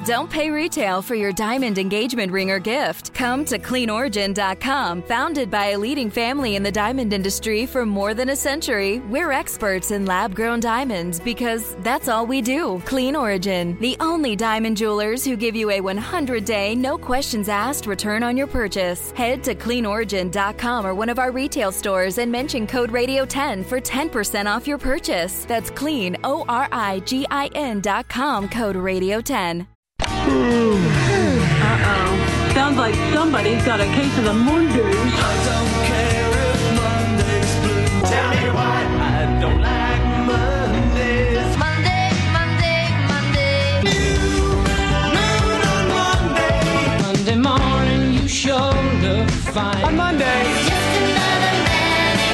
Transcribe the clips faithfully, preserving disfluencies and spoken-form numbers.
Don't pay retail for your diamond engagement ring or gift. Come to clean origin dot com. Founded by a leading family in the diamond industry for more than a century, we're experts in lab-grown diamonds because that's all we do. Clean Origin, the only diamond jewelers who give you a one hundred day, no questions asked return on your purchase. Head to clean origin dot com or one of our retail stores and mention code radio ten for ten percent off your purchase. That's clean, O R I G I N dot com, code radio ten. Uh-oh. Sounds like somebody's got a case of the Mondays. I don't care if Monday's blue. Tell me why I don't like Mondays. Monday, Monday, Monday. New moon on Monday. Monday morning, you sure look fine. On Monday. Just another manic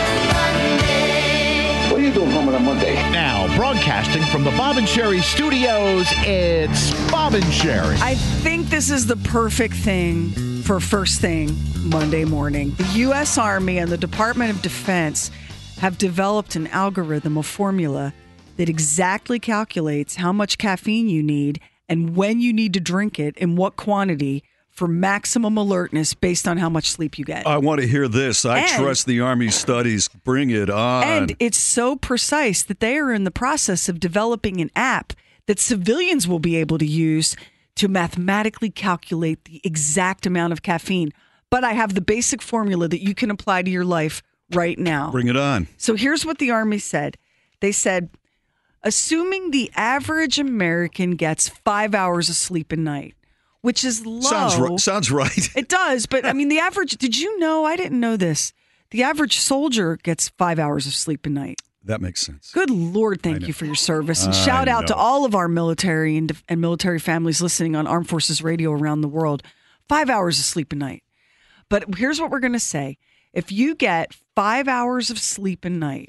Monday. What are you doing home on a Monday? Now, broadcasting from the Bob and Sherry studios, it's Bob and Sherry. I think this is the perfect thing for first thing Monday morning. The U S Army and the Department of Defense have developed an algorithm, a formula that exactly calculates how much caffeine you need and when you need to drink it in what quantity for maximum alertness based on how much sleep you get. I want to hear this. I And- trust the Army studies. Bring it on. And it's so precise that they are in the process of developing an app that civilians will be able to use to mathematically calculate the exact amount of caffeine. But I have the basic formula that you can apply to your life right now. Bring it on. So here's what the Army said. They said, assuming the average American gets five hours of sleep a night, which is low. Sounds, ri- sounds right. It does, but I mean, the average, did you know? I didn't know this. The average soldier gets five hours of sleep a night. That makes sense. Good Lord, thank you for your service. And I shout out to know. all of our military and, and military families listening on Armed Forces Radio around the world. Five hours of sleep a night. But here's what we're going to say. If you get five hours of sleep a night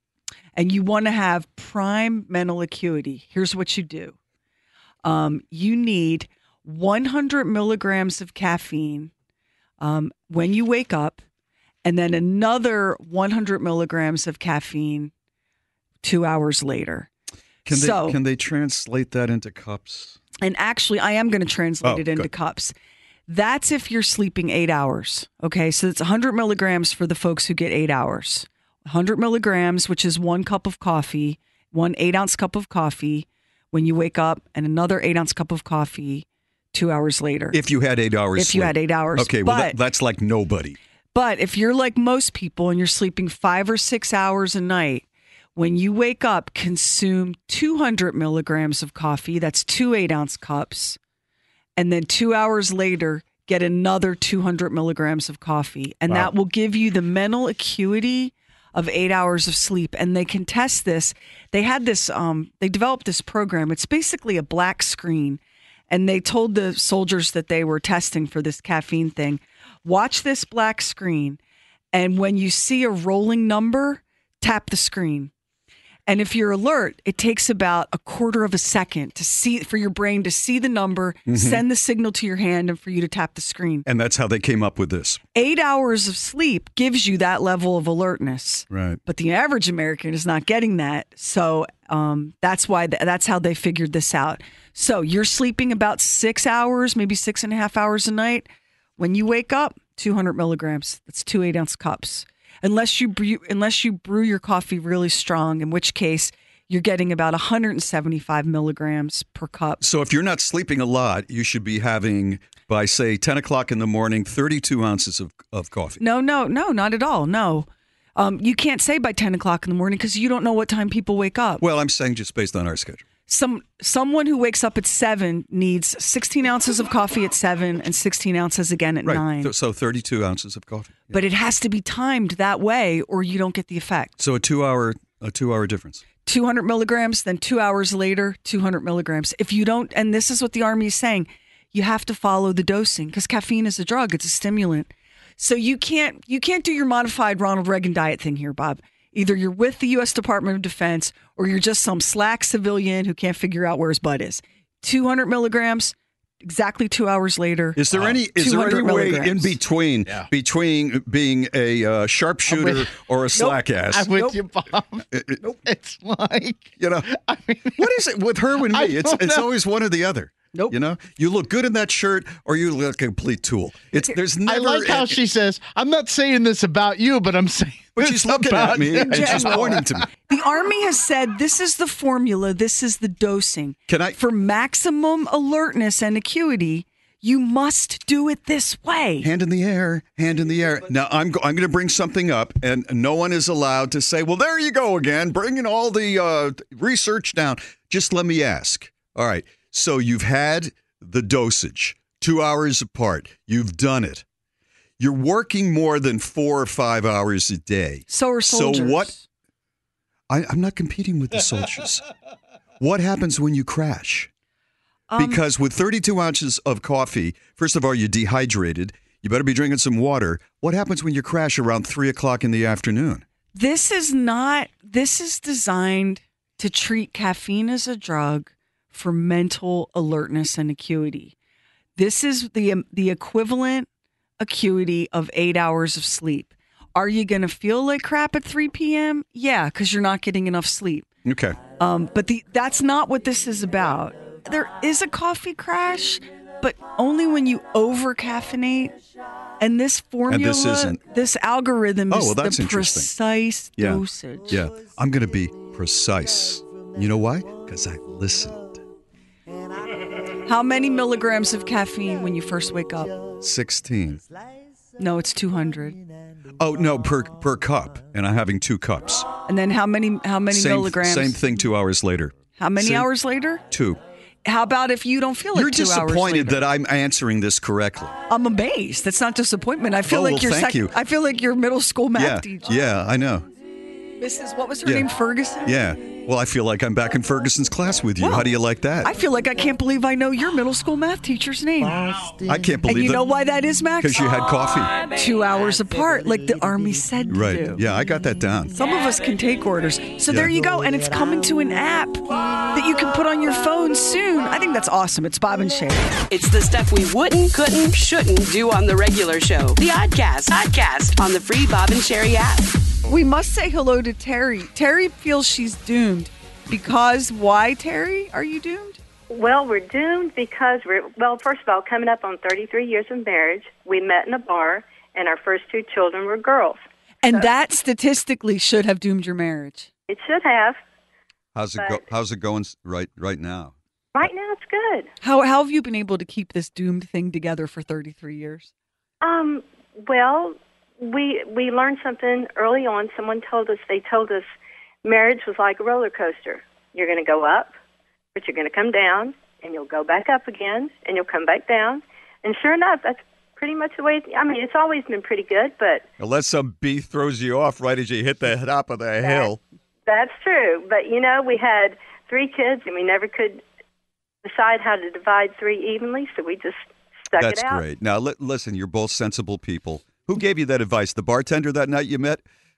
and you want to have prime mental acuity, here's what you do. Um, you need one hundred milligrams of caffeine um, when you wake up, and then another one hundred milligrams of caffeine two hours later. Can they, So- can they translate that into cups? And actually, I am going to translate Oh, it into good. cups. That's if you're sleeping eight hours. Okay, so it's one hundred milligrams for the folks who get eight hours. one hundred milligrams, which is one cup of coffee, one eight ounce cup of coffee when you wake up, and another eight ounce cup of coffee two hours later. If you had eight hours If you sleep. had eight hours. Okay, well, But- that, that's like nobody. But if you're like most people and you're sleeping five or six hours a night, when you wake up, consume two hundred milligrams of coffee. That's two eight ounce cups. And then two hours later, get another two hundred milligrams of coffee. And Wow. that will give you the mental acuity of eight hours of sleep. And they can test this. They had this, um, they developed this program. It's basically a black screen. And they told the soldiers that they were testing for this caffeine thing, watch this black screen. And when you see a rolling number, tap the screen. And if you're alert, it takes about a quarter of a second to see for your brain to see the number, Mm-hmm. send the signal to your hand, and for you to tap the screen. And that's how they came up with this. Eight hours of sleep gives you that level of alertness. Right. But the average American is not getting that. So um, that's why th- that's how they figured this out. So you're sleeping about six hours, maybe six and a half hours a night. When you wake up, two hundred milligrams. That's two eight ounce cups. Unless you brew, unless you brew your coffee really strong, in which case you're getting about one hundred seventy-five milligrams per cup. So if you're not sleeping a lot, you should be having, by say ten o'clock in the morning, thirty-two ounces of, of coffee. No, no, no, not at all. No. Um, you can't say by ten o'clock in the morning because you don't know what time people wake up. Well, I'm saying just based on our schedule. Some Someone who wakes up at seven needs sixteen ounces of coffee at seven and sixteen ounces again at Right. nine. Th- So thirty-two ounces of coffee. Yeah. But it has to be timed that way or you don't get the effect. So a two-hour a two-hour difference. two hundred milligrams, then two hours later, two hundred milligrams. If you don't, and this is what the Army is saying, you have to follow the dosing because caffeine is a drug. It's a stimulant. So you can't you can't do your modified Ronald Reagan diet thing here, Bob. Either you're with the U S Department of Defense or you're just some slack civilian who can't figure out where his butt is. two hundred milligrams, exactly two hours later. Is there any is there any 200 way in milligrams. between Yeah. between being a uh, sharpshooter with- or a slack ass? I'm with Nope. you, Bob. It's like, You know, I mean, what is it with her and me? I It's don't it's know. always one or the other. Nope. You know, you look good in that shirt, or you look a complete tool. It's there's never. I like how she says, "I'm not saying this about you, but I'm saying." But she's looking about at me you." and she's pointing to me. The Army has said this is the formula, this is the dosing. Can I? For maximum alertness and acuity, you must do it this way. Hand in the air, hand in the air. Now, I'm go- I'm going to bring something up, and no one is allowed to say, well, there you go again, bringing all the uh, research down. Just let me ask. All right, so you've had the dosage, two hours apart. You've done it. You're working more than four or five hours a day. So are soldiers. So what? I, I'm not competing with the soldiers. What happens when you crash? Um, Because with thirty-two ounces of coffee, first of all, you're dehydrated. You better be drinking some water. What happens when you crash around three o'clock in the afternoon? This is not, this is designed to treat caffeine as a drug for mental alertness and acuity. This is the the equivalent acuity of eight hours of sleep. Are you going to feel like crap at three p.m.? Yeah, because you're not getting enough sleep. Okay. Um, but the that's not what this is about. There is a coffee crash, but only when you over caffeinate. And this formula, this isn't. this algorithm Oh, is well, that's the interesting. precise Yeah. dosage. Yeah. I'm going to be precise. You know why? Because I listened. How many milligrams of caffeine when you first wake up? sixteen. No, it's two hundred. Oh, no, per per cup. And I'm having two cups. And then how many how many Same, milligrams? same thing two hours later. How many Same- hours later? Two. How about if you don't feel like You're two hours disappointed later? that I'm answering this correctly. I'm amazed. That's not disappointment. I feel Oh, like well, you're thank sec- you. I feel like your middle school math Yeah, teacher. yeah, I know. Missus What was her Yeah. name? Ferguson? Yeah. Well, I feel like I'm back in Ferguson's class with you. Wow. How do you like that? I feel like I can't believe I know your middle school math teacher's name. I can't believe And you that. know why that is, Max? Because you had coffee. Two hours apart, like the Army said to Right. do. Yeah, I got that down. Some of us can take orders. So Yeah. there you go. And it's coming to an app that you can put on your phone soon. I think that's awesome. It's Bob and Shay. It's the stuff we wouldn't, couldn't, shouldn't do on the regular show. The Oddcast. Oddcast on the free Bob and Sherry app. We must say hello to Terry. Terry feels she's doomed. Because why, Terry? Are you doomed? Well, we're doomed because we're, well, first of all, coming up on thirty-three years of marriage. We met in a bar, and our first two children were girls. And that statistically should have doomed your marriage. It should have. How's it go? But- How's it going s- right right now? Right now, it's good. How, how have you been able to keep this doomed thing together for thirty-three years? Um, well, we we learned something early on. Someone told us, they told us marriage was like a roller coaster. You're going to go up, but you're going to come down, and you'll go back up again, and you'll come back down. And sure enough, that's pretty much the way, it, I mean, it's always been pretty good, but Unless some bee throws you off right as you hit the top of the hill. that's true. But, you know, we had three kids, and we never could decide how to divide three evenly, so we just stuck That's it out. great. Now, li- listen, you're both sensible people. Who gave you that advice? The bartender that night you met?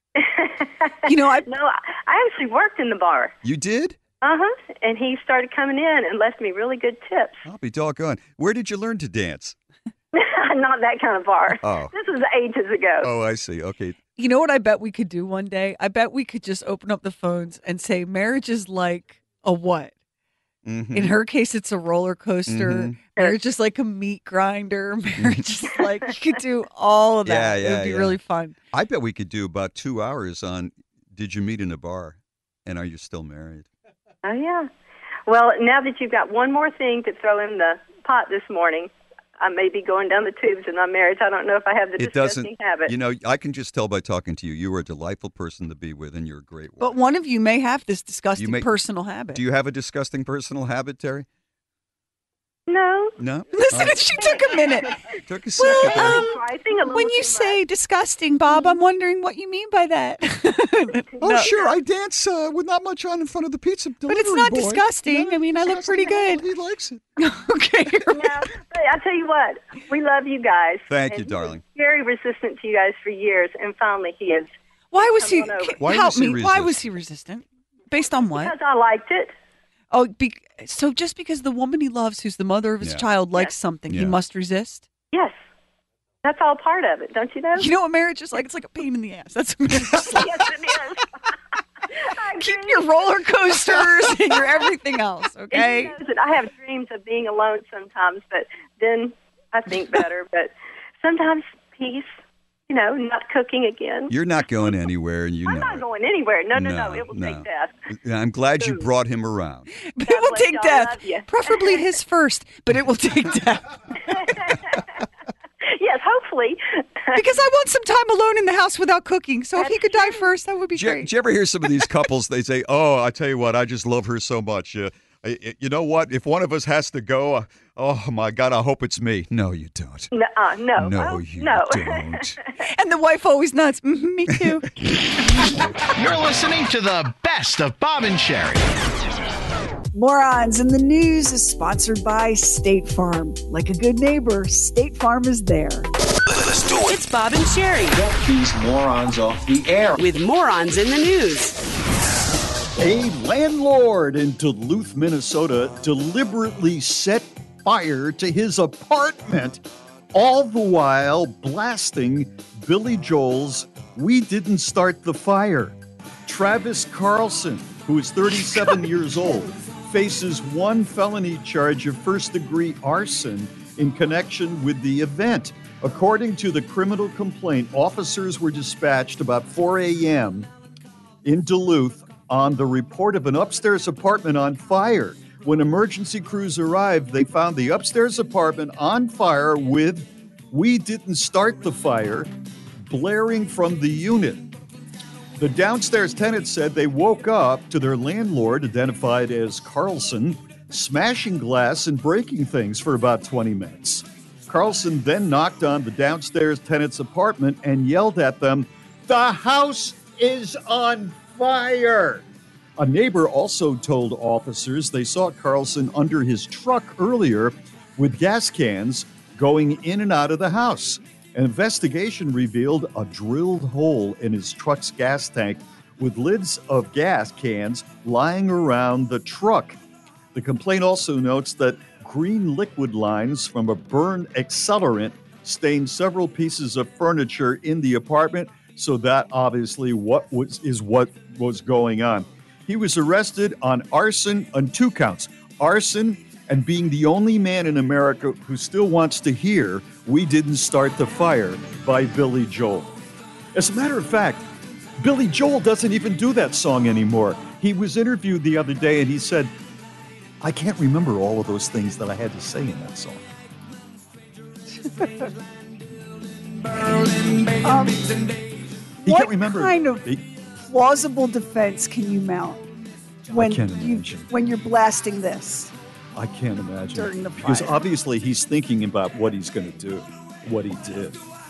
You know, I No, I I actually worked in the bar. You did? Uh-huh. And he started coming in and left me really good tips. I'll be doggone. Where did you learn to dance? Not that kind of bar. Oh. This was ages ago. Oh, I see. Okay. You know what I bet we could do one day? I bet we could just open up the phones and say marriage is like a what? Mhm. In her case, it's a roller coaster. Mhm. Marriage is like a meat grinder. Marriage is like, you could do all of that. Yeah, It yeah, would be yeah. really fun. I bet we could do about two hours on Did You Meet in a Bar? And Are You Still Married? Oh, yeah. Well, now that you've got one more thing to throw in the pot this morning, I may be going down the tubes in my marriage. I don't know if I have the It disgusting doesn't, habit. you know, I can just tell by talking to you, you are a delightful person to be with and you're a great wife. But one of you may have this disgusting may- personal habit. Do you have a disgusting personal habit, Terry? No. No? Listen, All right. she took a minute. Took a second there. um, I think a little When you too say disgusting, Bob, I'm wondering what you mean by that. Oh, No. sure. I dance uh, with not much on in front of the pizza But it's delivery not boy. disgusting. I mean, I look pretty good. He likes it. Okay. No, but I tell you what, we love you guys. Thank And you, he darling. was very resistant to you guys for years, and finally he is. Why was he? Come on over. c- Why help was he me. Why resistant? was he resistant? Based on what? Because I liked it. Oh, be, so just because the woman he loves, who's the mother of his Yeah. child, likes something, he Yeah. must resist? Yes. That's all part of it, don't you know? You know what marriage is like? It's like a pain in the ass. That's what marriage is like. Yes, it is. Keep your roller coasters and your everything else, okay? And he knows that I have dreams of being alone sometimes, but then I think better. But sometimes peace, you know, not cooking again. You're not going anywhere, and you I'm know not it. going anywhere. No, no, no. No, It will no. take death. I'm glad you brought him around. But it will bless take y'all. I death. love you. Preferably his first, but it will take death. Yes, hopefully. Because I want some time alone in the house without cooking. So if he That's could die true. first, that would be Did you, great. did you ever hear some of these couples? They say, "Oh, I tell you what, I just love her so much. Uh, I- you know what? If one of us has to go, uh, oh my God, I hope it's me." No, you don't. No, uh, no. No, Oh, you no. don't. And the wife always nods. Mhm, me too. You're listening to the best of Bob and Sherry. Morons in the News is sponsored by State Farm. Like a good neighbor, State Farm is there. Let's do it. It's Bob and Sherry Get these morons off the air. with Morons in the News. A landlord in Duluth, Minnesota, deliberately set fire to his apartment, all the while blasting Billy Joel's "We Didn't Start the Fire." Travis Carlson, who is thirty-seven years old, faces one felony charge of first-degree arson in connection with the event. According to the criminal complaint, officers were dispatched about four a.m. in Duluth on the report of an upstairs apartment on fire. When emergency crews arrived, they found the upstairs apartment on fire with "We Didn't Start the Fire" blaring from the unit. The downstairs tenants said they woke up to their landlord, identified as Carlson, smashing glass and breaking things for about twenty minutes. Carlson then knocked on the downstairs tenant's apartment and yelled at them, "The house is on fire!" A neighbor also told officers they saw Carlson under his truck earlier with gas cans going in and out of the house. An investigation revealed a drilled hole in his truck's gas tank with lids of gas cans lying around the truck. The complaint also notes that green liquid lines from a burn accelerant stained several pieces of furniture in the apartment, so that obviously what was is what was going on. He was arrested on arson on two counts: arson and being the only man in America who still wants to hear "We Didn't Start the Fire" by Billy Joel. As a matter of fact, Billy Joel doesn't even do that song anymore. He was interviewed the other day and he said, "I can't remember all of those things that I had to say in that song." Um, He what can't remember. kind of He- plausible defense can you mount when can't you imagine. when you're blasting this? I can't imagine. During the Because fire. obviously he's thinking about what he's going to do, what he did.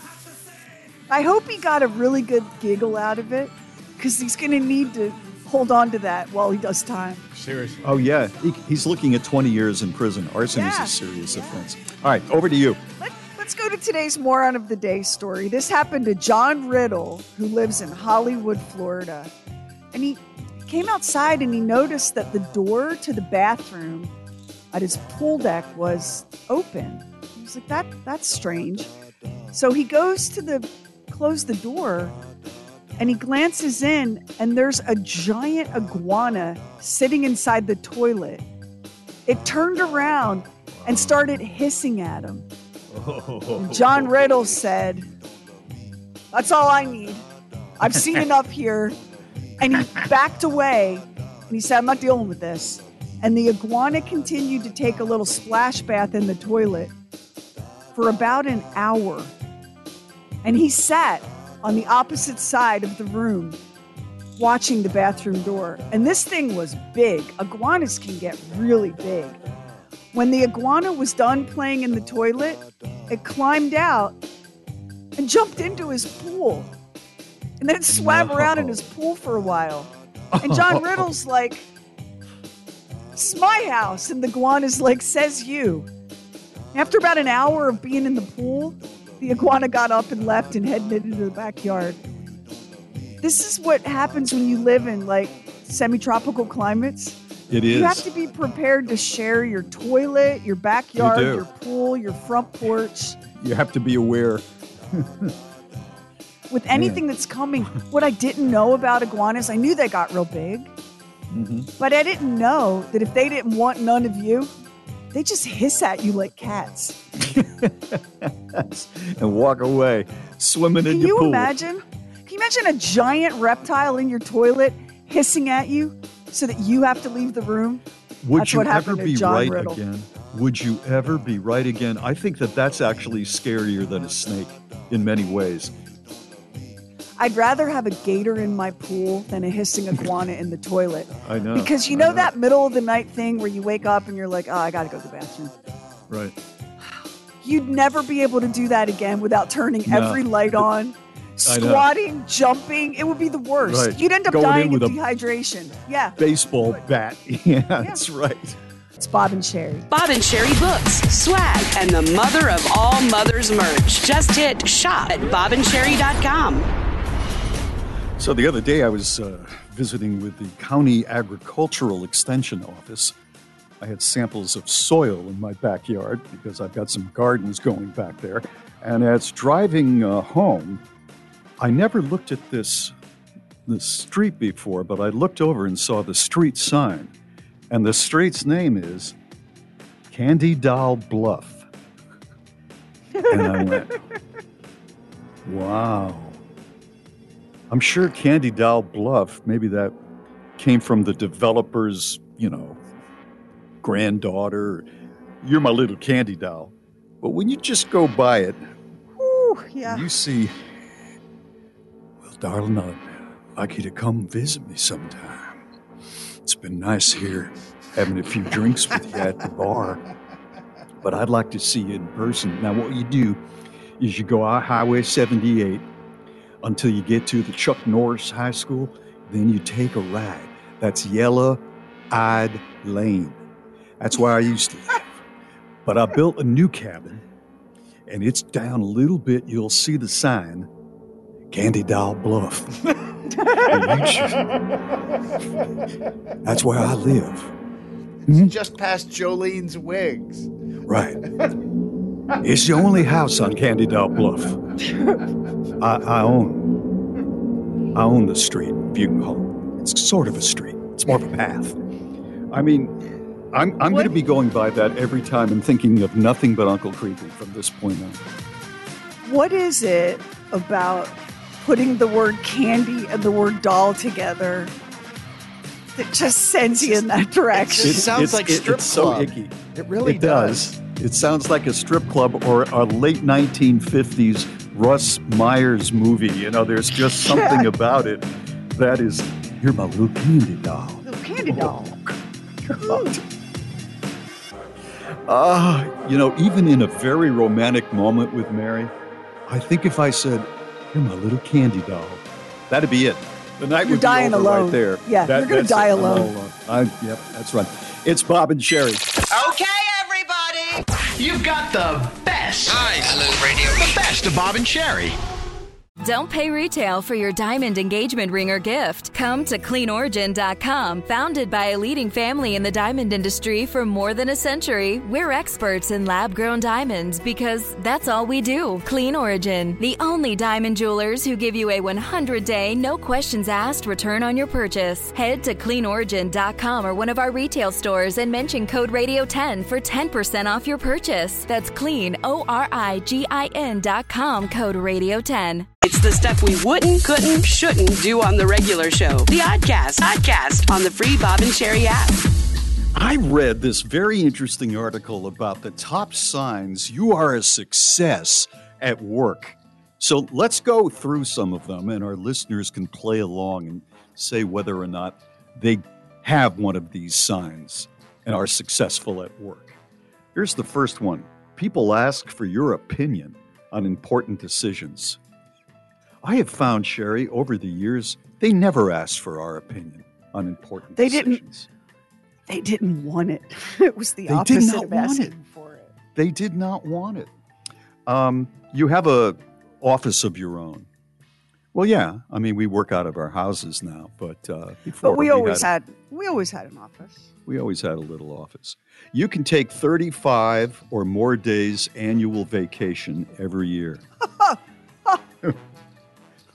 I hope he got a really good giggle out of it, because he's going to need to hold on to that while he does time. Seriously. Oh, yeah. He, he's looking at twenty years in prison. Arson Yeah. is a serious offense. All right, over to you. Let, let's go to today's moron of the day story. This happened to John Riddle, who lives in Hollywood, Florida. And he came outside and he noticed that the door to the bathroom at his pool deck was open. He was like, that that's strange. So he goes to the close the door and he glances in and there's a giant iguana sitting inside the toilet. It turned around and started hissing at him. John Riddle said, "That's all I need. I've seen enough here." And he backed away and he said, "I'm not dealing with this." And the iguana continued to take a little splash bath in the toilet for about an hour. And he sat on the opposite side of the room watching the bathroom door. And this thing was big. Iguanas can get really big. When the iguana was done playing in the toilet, it climbed out and jumped into his pool. And then it swam No. around in his pool for a while. And John Riddle's like, "It's my house." And the iguana's like, "Says you." After about an hour of being in the pool, the iguana got up and left and headed into the backyard. This is what happens when you live in like semi-tropical climates. It is. You have to be prepared to share your toilet, your backyard, do. your pool, your front porch. You have to be aware. with anything that's coming. What I didn't know about iguanas, I knew they got real big, Mm-hmm. but I didn't know that if they didn't want none of you, they just hiss at you like cats. And walk away, swimming Can in your you pool. imagine? Can you imagine a giant reptile in your toilet hissing at you so that you have to leave the room? Would That's you what ever happened to be John right Riddle. again? Would you ever be right again? I think that that's actually scarier than a snake in many ways. I'd rather have a gator in my pool than a hissing iguana in the toilet. I know. Because you I know that middle of the night thing where you wake up and you're like, oh, I got to go to the bathroom. Right. You'd never be able to do that again without turning No. every light on, I know. squatting, jumping. It would be the worst. Right. You'd end up Going in dying of with a- dehydration. Yeah. Baseball bat. Yeah, that's right. It's Bob and Sherry. Bob and Sherry books, swag, and the mother of all mothers merch. Just hit shop at bob and sherry dot com. So the other day I was uh, visiting with the County Agricultural Extension Office. I had samples of soil in my backyard because I've got some gardens going back there. And as driving uh, home, I never looked at this, this street before, but I looked over and saw the street sign. And the street's name is Candy Doll Bluff. And I went, wow. I'm sure Candy Doll Bluff, maybe that came from the developer's, you know, granddaughter. You're my little candy doll. But when you just go by it, Ooh, yeah. you see, well, darling, I'd like you to come visit me sometime. It's been nice here having a few drinks with you at the bar. But I'd like to see you in person. Now, what you do is you go out Highway seventy-eight until you get to the Chuck Norris High School. Then you take a ride. That's Yellow-Eyed Lane. That's where I used to live. But I built a new cabin, and it's down a little bit. You'll see the sign, Candy Doll Bluff. And you should- That's where I live. It's just past Jolene's Wigs. Right. It's the only house on Candy Doll Bluff. I, I own. I own the street, if you can call it. It's sort of a street. It's more of a path. I mean, I'm, I'm going to be going by that every time and thinking of nothing but Uncle Creepy from this point on. What is it about putting the word candy and the word doll together that just sends you in that direction? It sounds like strip it's club. so icky. It really it does. It sounds like a strip club or a late nineteen fifties Russ Myers movie. You know, there's just something Yeah. about it that is, you're my little candy doll. Little candy doll. Ah, you know, even in a very romantic moment with Mary, I think if I said, you're my little candy doll, that'd be it. The night You're would be dying over alone. right there. Yeah, you're gonna that's die it. I'm alone. all alone. I, yep, that's right. It's Bob and Sherry. Okay, everybody. You've got the best. Hi, hello, radio. The best of Bob and Sherry. Don't pay retail for your diamond engagement ring or gift. Come to clean origin dot com. Founded by a leading family in the diamond industry for more than a century, we're experts in lab-grown diamonds because that's all we do. Clean Origin, the only diamond jewelers who give you a one hundred day, no questions asked return on your purchase. Head to clean origin dot com or one of our retail stores and mention code radio ten for ten percent off your purchase. That's clean, O R I G I N dot com, code radio ten. It's the stuff we wouldn't, couldn't, shouldn't do on the regular show. The Oddcast. Oddcast on the free Bob and Sherry app. I read this very interesting article about the top signs you are a success at work. So let's go through some of them, and our listeners can play along and say whether or not they have one of these signs and are successful at work. Here's the first one. People ask for your opinion on important decisions. I have found, Sherry, over the years, they never asked for our opinion on important They decisions. didn't. They didn't want it. It was the They did opposite not of want asking it. for it. They did not want it. Um, you have a office of your own. Well, yeah. I mean, we work out of our houses now, but uh, before But we always had, had we always had an office. we always had a little office. You can take thirty-five or more days annual vacation every year.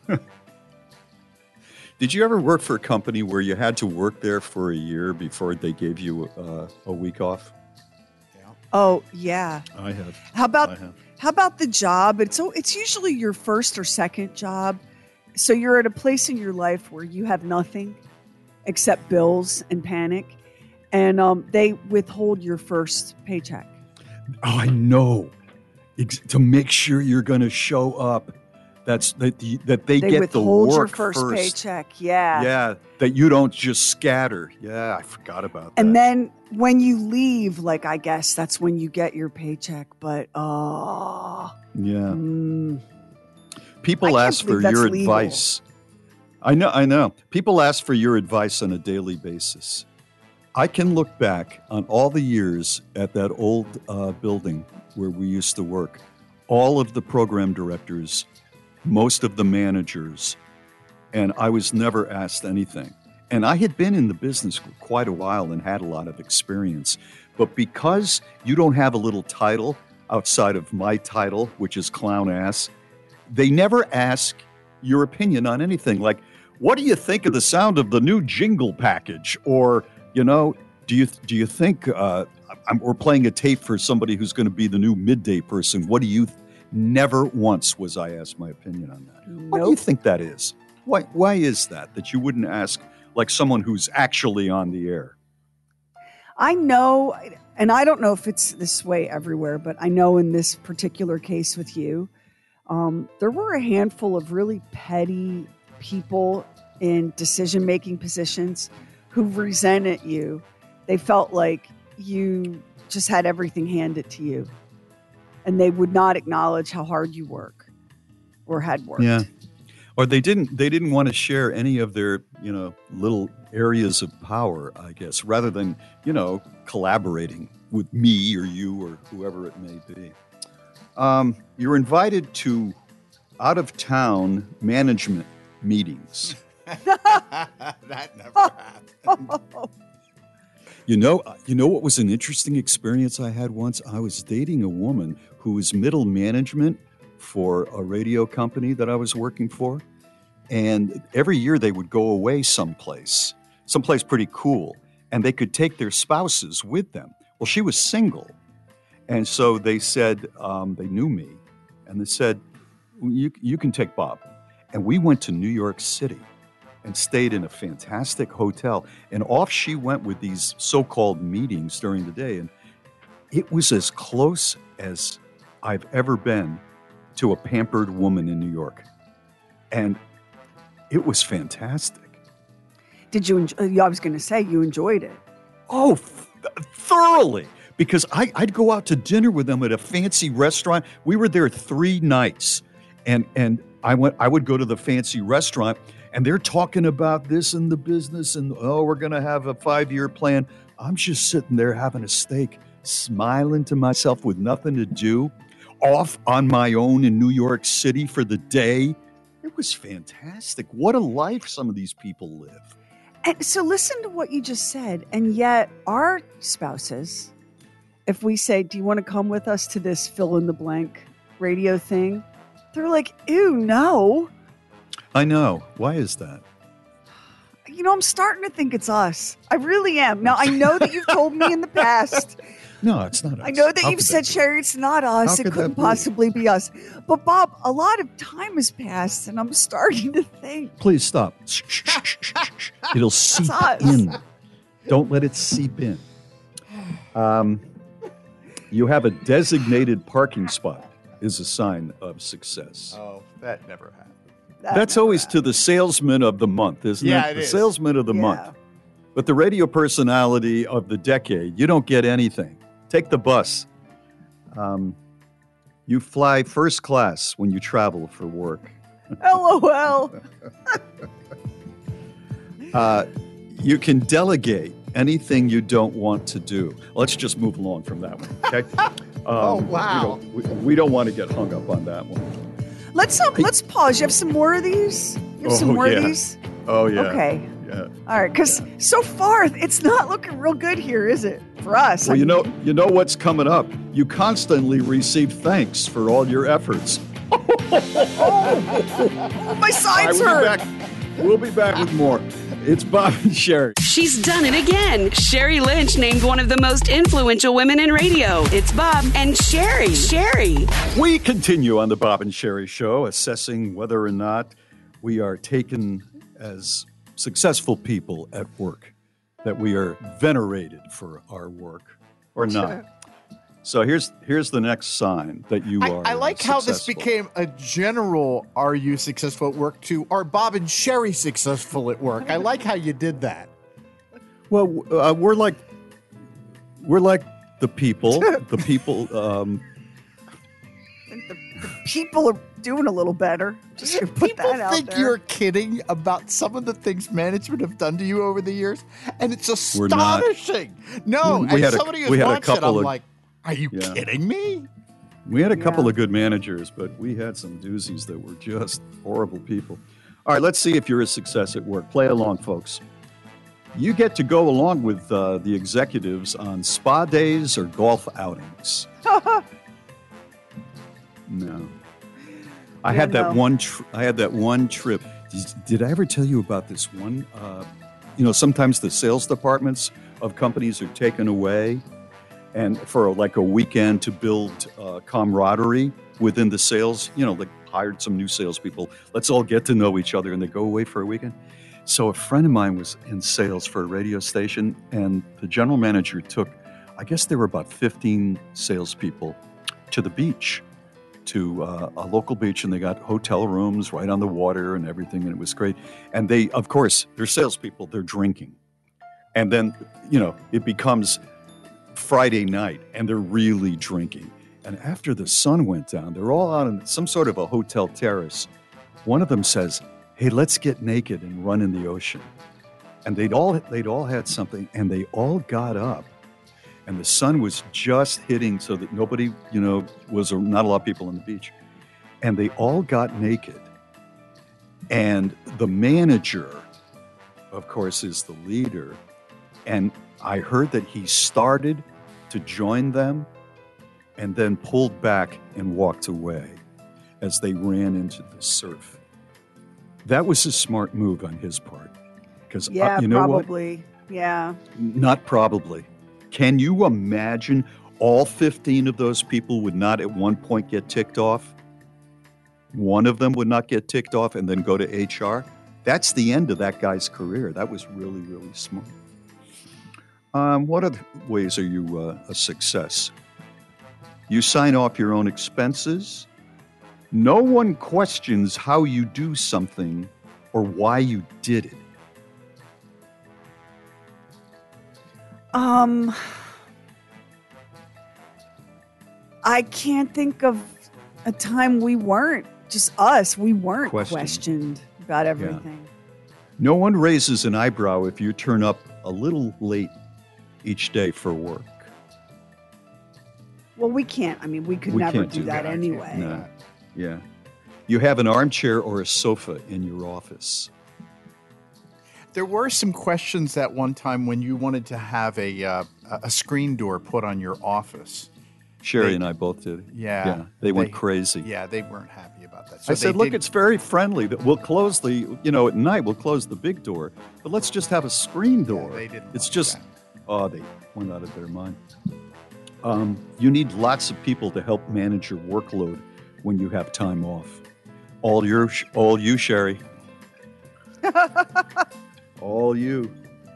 Did you ever work for a company where you had to work there for a year before they gave you uh, a week off? Oh, yeah. I have. How about I have. how about the job? It's so it's usually your first or second job. So you're at a place in your life where you have nothing except bills and panic, and um, they withhold your first paycheck. Oh, I know. Ex- to make sure you're going to show up. That's that, the, that they, They get the withhold work your first, paycheck. Yeah. Yeah, that you don't just scatter. Yeah, I forgot about that. And then when you leave, like I guess that's when you get your paycheck. But oh, Yeah. mm, People I can't ask for believe that's your legal. advice. I know, I know. People ask for your advice on a daily basis. I can look back on all the years at that old uh, building where we used to work. All of the program directors, most of the managers, and I was never asked anything. And I had been in the business for quite a while and had a lot of experience. But because you don't have a little title outside of my title, which is clown ass, they never ask your opinion on anything. Like, what do you think of the sound of the new jingle package? Or, you know, do you do you think uh, I'm, we're playing a tape for somebody who's going to be the new midday person? What do you th- Never once was I asked my opinion on that. What do you think that is? Why why is that, that you wouldn't ask like someone who's actually on the air? I know, and I don't know if it's this way everywhere, but I know in this particular case with you, um, there were a handful of really petty people in decision-making positions who resented you. They felt like you just had everything handed to you, and they would not acknowledge how hard you work or had worked. Yeah. Or they didn't they didn't want to share any of their, you know, little areas of power, I guess, rather than, you know, collaborating with me or you or whoever it may be. Um, you're invited to out-of-town management meetings. That never happened. You know, you know what was an interesting experience I had once? I was dating a woman who was middle management for a radio company that I was working for. And every year they would go away someplace, someplace pretty cool, and they could take their spouses with them. Well, she was single. And so they said, um, they knew me, and they said, you, you can take Bob. And we went to New York City and stayed in a fantastic hotel. And off she went with these so-called meetings during the day. And it was as close as I've ever been to a pampered woman in New York. And it was fantastic. Did you enjoy, I was going to say you enjoyed it. Oh, th- thoroughly. Because I, I'd go out to dinner with them at a fancy restaurant. We were there three nights. And and I went. I would go to the fancy restaurant, and they're talking about this and the business, and oh, we're going to have a five-year plan. I'm just sitting there having a steak, smiling to myself with nothing to do, off on my own in New York City for the day. It was fantastic. What a life some of these people live. And so listen to what you just said. And yet our spouses, if we say, do you want to come with us to this fill in the blank radio thing? They're like, ew, no. I know. Why is that? You know, I'm starting to think it's us. I really am. Now, I know that you've told me in the past. No, it's not us. I know that How you've could said, that be? Sherry, it's not us. How It could couldn't that be? possibly be us. But, Bob, a lot of time has passed, and I'm starting to think. Please stop. Shh, shh, shh, shh, shh. It'll seep us. in. Don't let it seep in. Um, you have a designated parking spot is a sign of success. Oh, that never happened. That That's never always happened. to the salesman of the month, isn't Yeah, it? it the is. salesman of the Yeah. month. But the radio personality of the decade, you don't get anything. Take the bus. Um, you fly first class when you travel for work. LOL. Uh, you can delegate anything you don't want to do. Let's just move along from that one, okay? Um, Oh, wow. We don't, we, we don't want to get hung up on that one. Let's um, let's pause. You have some more of these? You have some Oh, more yeah. of these? Oh, yeah. Okay. Yeah. All right, because so far it's not looking real good here, is it? For us. Well, I you mean, know, you know what's coming up. You constantly receive thanks for all your efforts. oh, my All right, sides we'll be hurt. back. We'll be back with more. It's Bob and Sherry. She's done it again. Sherry Lynch named one of the most influential women in radio. It's Bob and Sherry. Sherry. We continue on the Bob and Sherry Show, assessing whether or not we are taken as successful people at work, that we are venerated for our work or not. Sure. So here's here's the next sign that you I, are I like how this successful. became a general "Are you successful at work?" to "Are Bob and Sherry successful at work?" I like how you did that. Well, uh, we're like we're like the people. The people. Um, The, the people are doing a little better. Just gonna put People that out think there. you're kidding about some of the things management have done to you over the years, and it's We're not. astonishing. No, We as had a- somebody who's we had a watched it, couple I'm of- like, are you Yeah. kidding me? We had a couple Yeah. of good managers, but we had some doozies that were just horrible people. All right, let's see if you're a success at work. Play along, folks. You get to go along with uh, the executives on spa days or golf outings. No. I Yeah, had that no. one. Tr- I had that one trip. Did, did I ever tell you about this one? Uh, you know, sometimes the sales departments of companies are taken away, and for like a weekend to build uh, camaraderie within the sales. You know, like hired some new salespeople. Let's all get to know each other, and they go away for a weekend. So a friend of mine was in sales for a radio station, and the general manager took, I guess there were about fifteen salespeople to the beach. To uh, a local beach, and they got hotel rooms right on the water and everything, and it was great. And they, of course, they're salespeople, they're drinking. And then, you know, it becomes Friday night, and they're really drinking. And after the sun went down, they're all out on some sort of a hotel terrace. One of them says, "Hey, let's get naked and run in the ocean." And they'd all they'd all had something, and they all got up. And the sun was just hitting so that nobody, you know, was not a lot of people on the beach. And they all got naked. And the manager, of course, is the leader. And I heard that he started to join them and then pulled back and walked away as they ran into the surf. That was a smart move on his part. Because, Yeah, uh, you know what? probably. Yeah. Not probably. Can you imagine all fifteen of those people would not at one point get ticked off? One of them would not get ticked off and then go to H R? That's the end of that guy's career. That was really, really smart. Um, what other ways are you uh, a success? You sign off your own expenses. No one questions how you do something or why you did it. Um, I can't think of a time we weren't, just us, we weren't Questioned. questioned about everything. No one raises an eyebrow if you turn up a little late each day for work. Well, we can't. I mean, we could We never can't do, do that, that. anyway. No. Yeah. You have an armchair or a sofa in your office. There were some questions at one time when you wanted to have a uh, a screen door put on your office. Sherry They- and I both did. Yeah, Yeah. They went crazy. Yeah, they weren't happy about that. I they said, look, did- it's very friendly. That we'll close the, you know, at night we'll close the big door, but let's just have a screen door. they didn't it's like just, oh, they went out of their mind. Um, you need lots of people to help manage your workload when you have time off. All your, all you, Sherry. All you.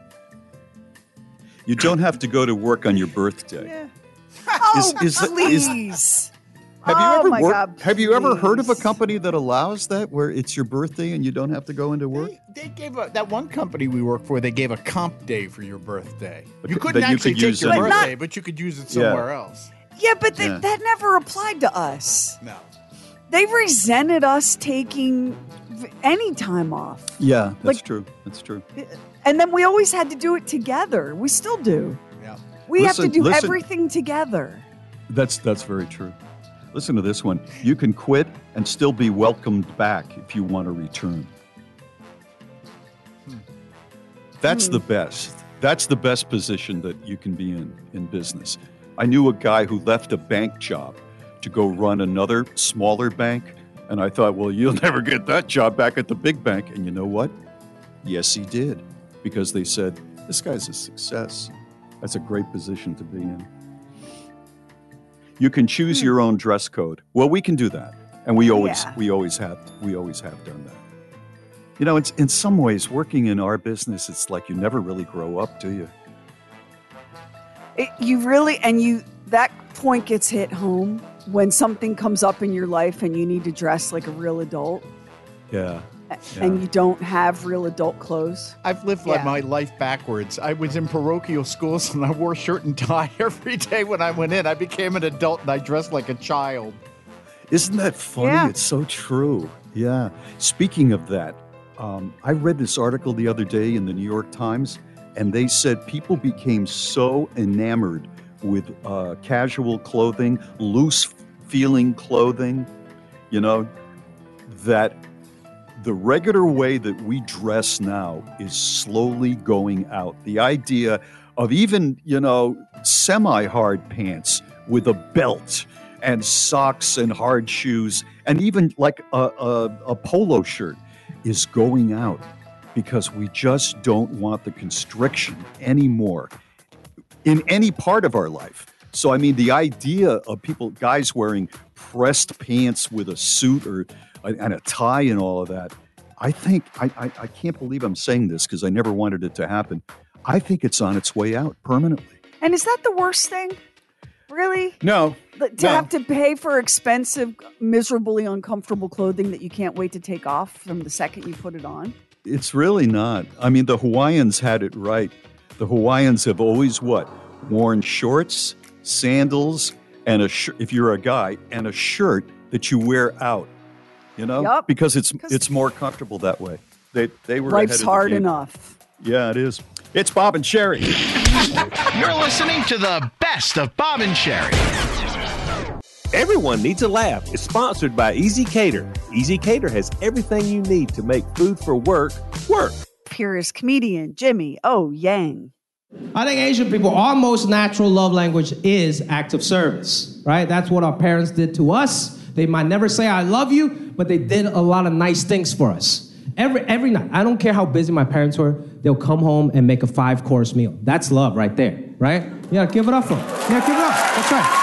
You don't have to go to work on your birthday. Yeah. Oh, Is- is- is- please. Have you Oh, ever my worked, God, Have you ever heard of a please. company that allows that, where it's your birthday and you don't have to go into work? They gave a, that one company we worked for. They gave a comp day for your birthday. But You th- couldn't that you actually could take use your anywhere. birthday, but you could use it Yeah. somewhere else. Yeah, but they, Yeah. that never applied to us. No. They resented us taking v- any time off. Yeah, that's Like- true. That's true. And then we always had to do it together. We still do. Yeah. We have Listen- to do listen. everything together. That's that's very true. Listen to this one. You can quit and still be welcomed back if you want to return. That's Hmm. the best. That's the best position that you can be in in business. I knew a guy who left a bank job to go run another smaller bank, and I thought, well, you'll never get that job back at the big bank. And you know what? Yes, he did. Because they said, this guy's a success. That's a great position to be in. You can choose your own dress code. Well, we can do that. And we always Yeah. we always have we always have done that. You know, it's in some ways working in our business, it's like you never really grow up, do you? It, you really, and you, that point gets hit home when something comes up in your life and you need to dress like a real adult. Yeah. And you don't have real adult clothes. I've lived Yeah. my life backwards. I was in parochial schools and I wore shirt and tie every day when I went in. I became an adult and I dressed like a child. Isn't that funny? Yeah. It's so true. Yeah. Speaking of that, um, I read this article the other day in the New York Times, and they said people became so enamored with uh, casual clothing, loose feeling clothing, you know, that the regular way that we dress now is slowly going out. The idea of even, you know, semi-hard pants with a belt and socks and hard shoes and even like a, a, a polo shirt is going out because we just don't want the constriction anymore in any part of our life. So, I mean, the idea of people, guys wearing pressed pants with a suit or and a tie and all of that, I think, I, I, I can't believe I'm saying this because I never wanted it to happen. I think it's on its way out permanently. And is that the worst thing? Really? No. To no. have to pay for expensive, miserably uncomfortable clothing that you can't wait to take off from the second you put it on? It's really not. I mean, the Hawaiians had it right. The Hawaiians have always what? Worn shorts, sandals, and a sh- if you're a guy, and a shirt that you wear out. You know, Yup. because it's it's more comfortable that way. They they were Life's ahead of the hard game. enough. Yeah, it is. It's Bob and Sherry. You're listening to the best of Bob and Sherry. Everyone Needs a Laugh is sponsored by Easy Cater. Easy Cater has everything you need to make food for work work. Here is comedian Jimmy O. Yang. I think Asian people, our most natural love language is acts of service, right? That's what our parents did to us. They might never say, I love you, but they did a lot of nice things for us. Every every night, I don't care how busy my parents were, they'll come home and make a five-course meal. That's love right there, right? You gotta give it up for them. You gotta give it up. That's right.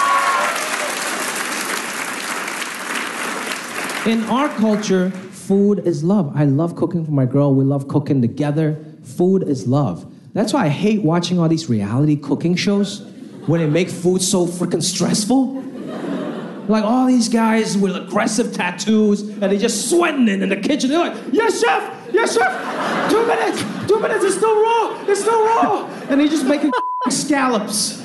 In our culture, food is love. I love cooking for my girl. We love cooking together. Food is love. That's why I hate watching all these reality cooking shows where they make food so freaking stressful. Like all these guys with aggressive tattoos and they're just sweating in, in the kitchen. They're like, yes, chef, yes, chef, two minutes, two minutes, it's still raw, it's still raw. And they just making scallops.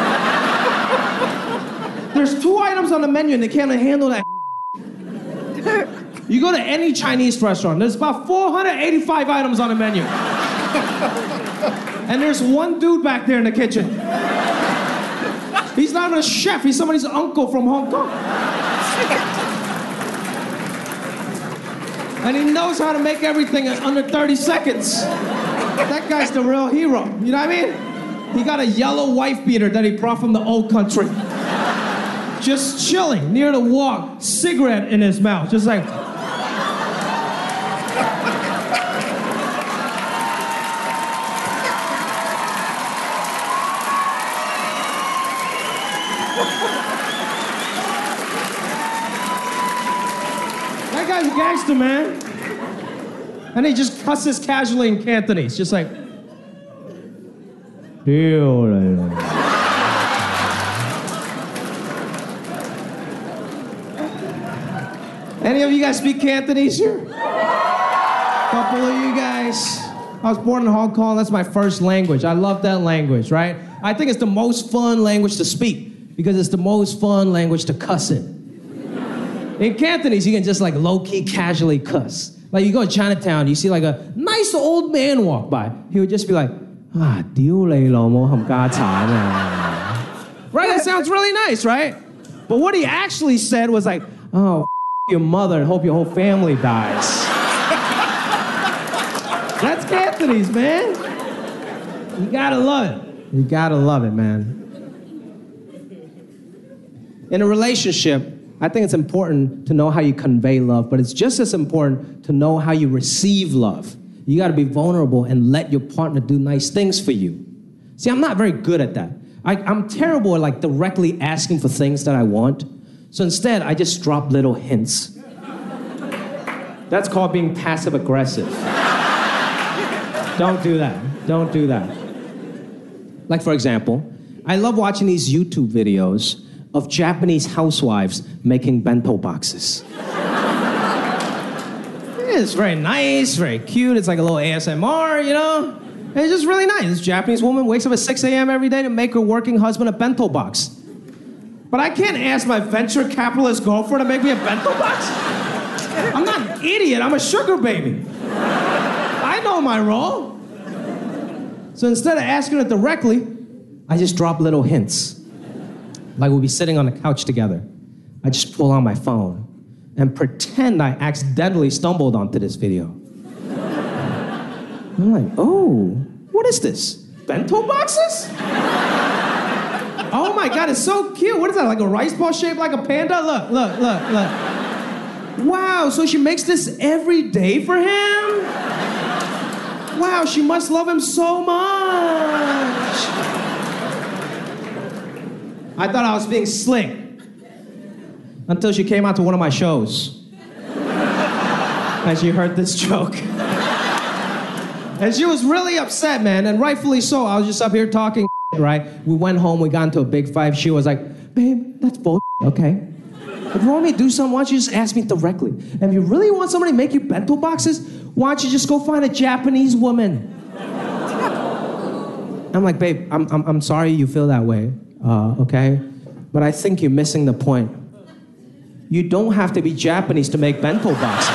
There's two items on the menu and they can't handle that. You go to any Chinese restaurant, there's about four hundred eighty-five items on the menu. And there's one dude back there in the kitchen. He's not even a chef, he's somebody's uncle from Hong Kong. And he knows how to make everything in under thirty seconds. That guy's the real hero, you know what I mean? He got a yellow wife beater that he brought from the old country. Just chilling near the wok, cigarette in his mouth, just like. That guy's a gangster, man. And he just cusses casually in Cantonese, just like. Any of you guys speak Cantonese here? Couple of you guys. I was born in Hong Kong, that's my first language. I love that language, right? I think it's the most fun language to speak because it's the most fun language to cuss in. In Cantonese, you can just like low-key casually cuss. Like you go to Chinatown, you see like a nice old man walk by. He would just be like, ah, diu lei lo mo ham ga cha na. Right, that sounds really nice, right? But what he actually said was like, oh, f- your mother and hope your whole family dies. That's Cantonese, man. You gotta love it. You gotta love it, man. In a relationship, I think it's important to know how you convey love, but it's just as important to know how you receive love. You got to be vulnerable and let your partner do nice things for you. See, I'm not very good at that. I, I'm terrible at like directly asking for things that I want. So instead, I just drop little hints. That's called being passive aggressive. Don't do that. Don't do that. Like, for example, I love watching these YouTube videos of Japanese housewives making bento boxes. It's very nice, very cute. It's like a little A S M R, you know? It's just really nice. This Japanese woman wakes up at six a.m. every day to make her working husband a bento box. But I can't ask my venture capitalist girlfriend to make me a bento box. I'm not an idiot. I'm a sugar baby. I know my role. So instead of asking her directly, I just drop little hints. Like we'll be sitting on the couch together. I just pull out my phone and pretend I accidentally stumbled onto this video. I'm like, oh, what is this? Bento boxes? Oh my God, it's so cute. What is that, like a rice ball shaped like a panda? Look, look, look, look. Wow, so she makes this every day for him? Wow, she must love him so much. I thought I was being slick until she came out to one of my shows. And she heard this joke. And she was really upset, man, and rightfully so. I was just up here talking, right? We went home, we got into a big fight. She was like, babe, that's bullshit, okay? If you want me to do something, why don't you just ask me directly? And if you really want somebody to make you bento boxes, why don't you just go find a Japanese woman? I'm like, babe, I'm, I'm, I'm sorry you feel that way, uh, okay? But I think you're missing the point. You don't have to be Japanese to make bento boxes.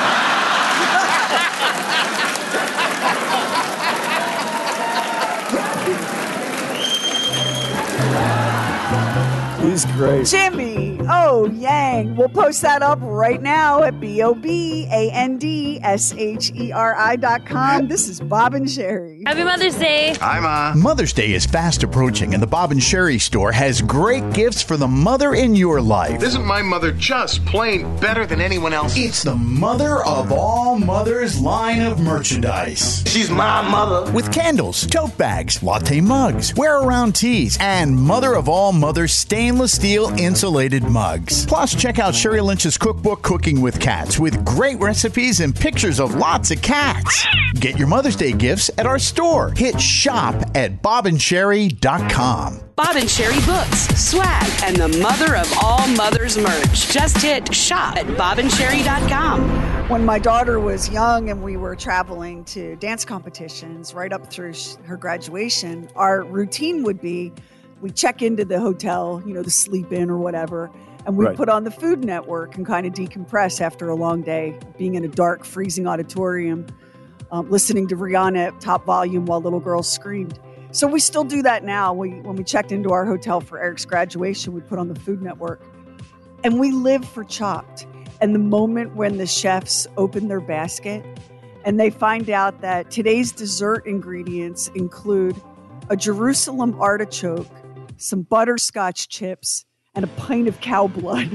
He's great. Jimmy O. Yang. We'll post that up right now at B O B A N D S H E R I dot com. This is Bob and Sherry. Happy Mother's Day. Hi, Ma. Mother's Day is fast approaching, and the Bob and Sherry store has great gifts for the mother in your life. Isn't my mother just plain better than anyone else? It's the Mother of All Mothers line of merchandise. She's my mother. With candles, tote bags, latte mugs, wear-around tees, and Mother of All Mothers stainless steel insulated mugs. Plus, check out Sherry Lynch's cookbook, Cooking with Cats, with great recipes and pictures of lots of cats. Get your Mother's Day gifts at our store. Hit shop at bob and sherry dot com. Bob and Sherry books, swag, and the mother of all mothers merch. Just hit shop at bob and sherry dot com. When my daughter was young and we were traveling to dance competitions right up through sh- her graduation, our routine would be we check into the hotel, you know, to sleep in or whatever, and we Right. put on the Food Network and kind of decompress after a long day, being in a dark, freezing auditorium, um, listening to Rihanna at top volume while little girls screamed. So we still do that now. We, when we checked into our hotel for Eric's graduation, we put on the Food Network. And we live for Chopped. And the moment when the chefs open their basket and they find out that today's dessert ingredients include a Jerusalem artichoke, some butterscotch chips, and a pint of cow blood.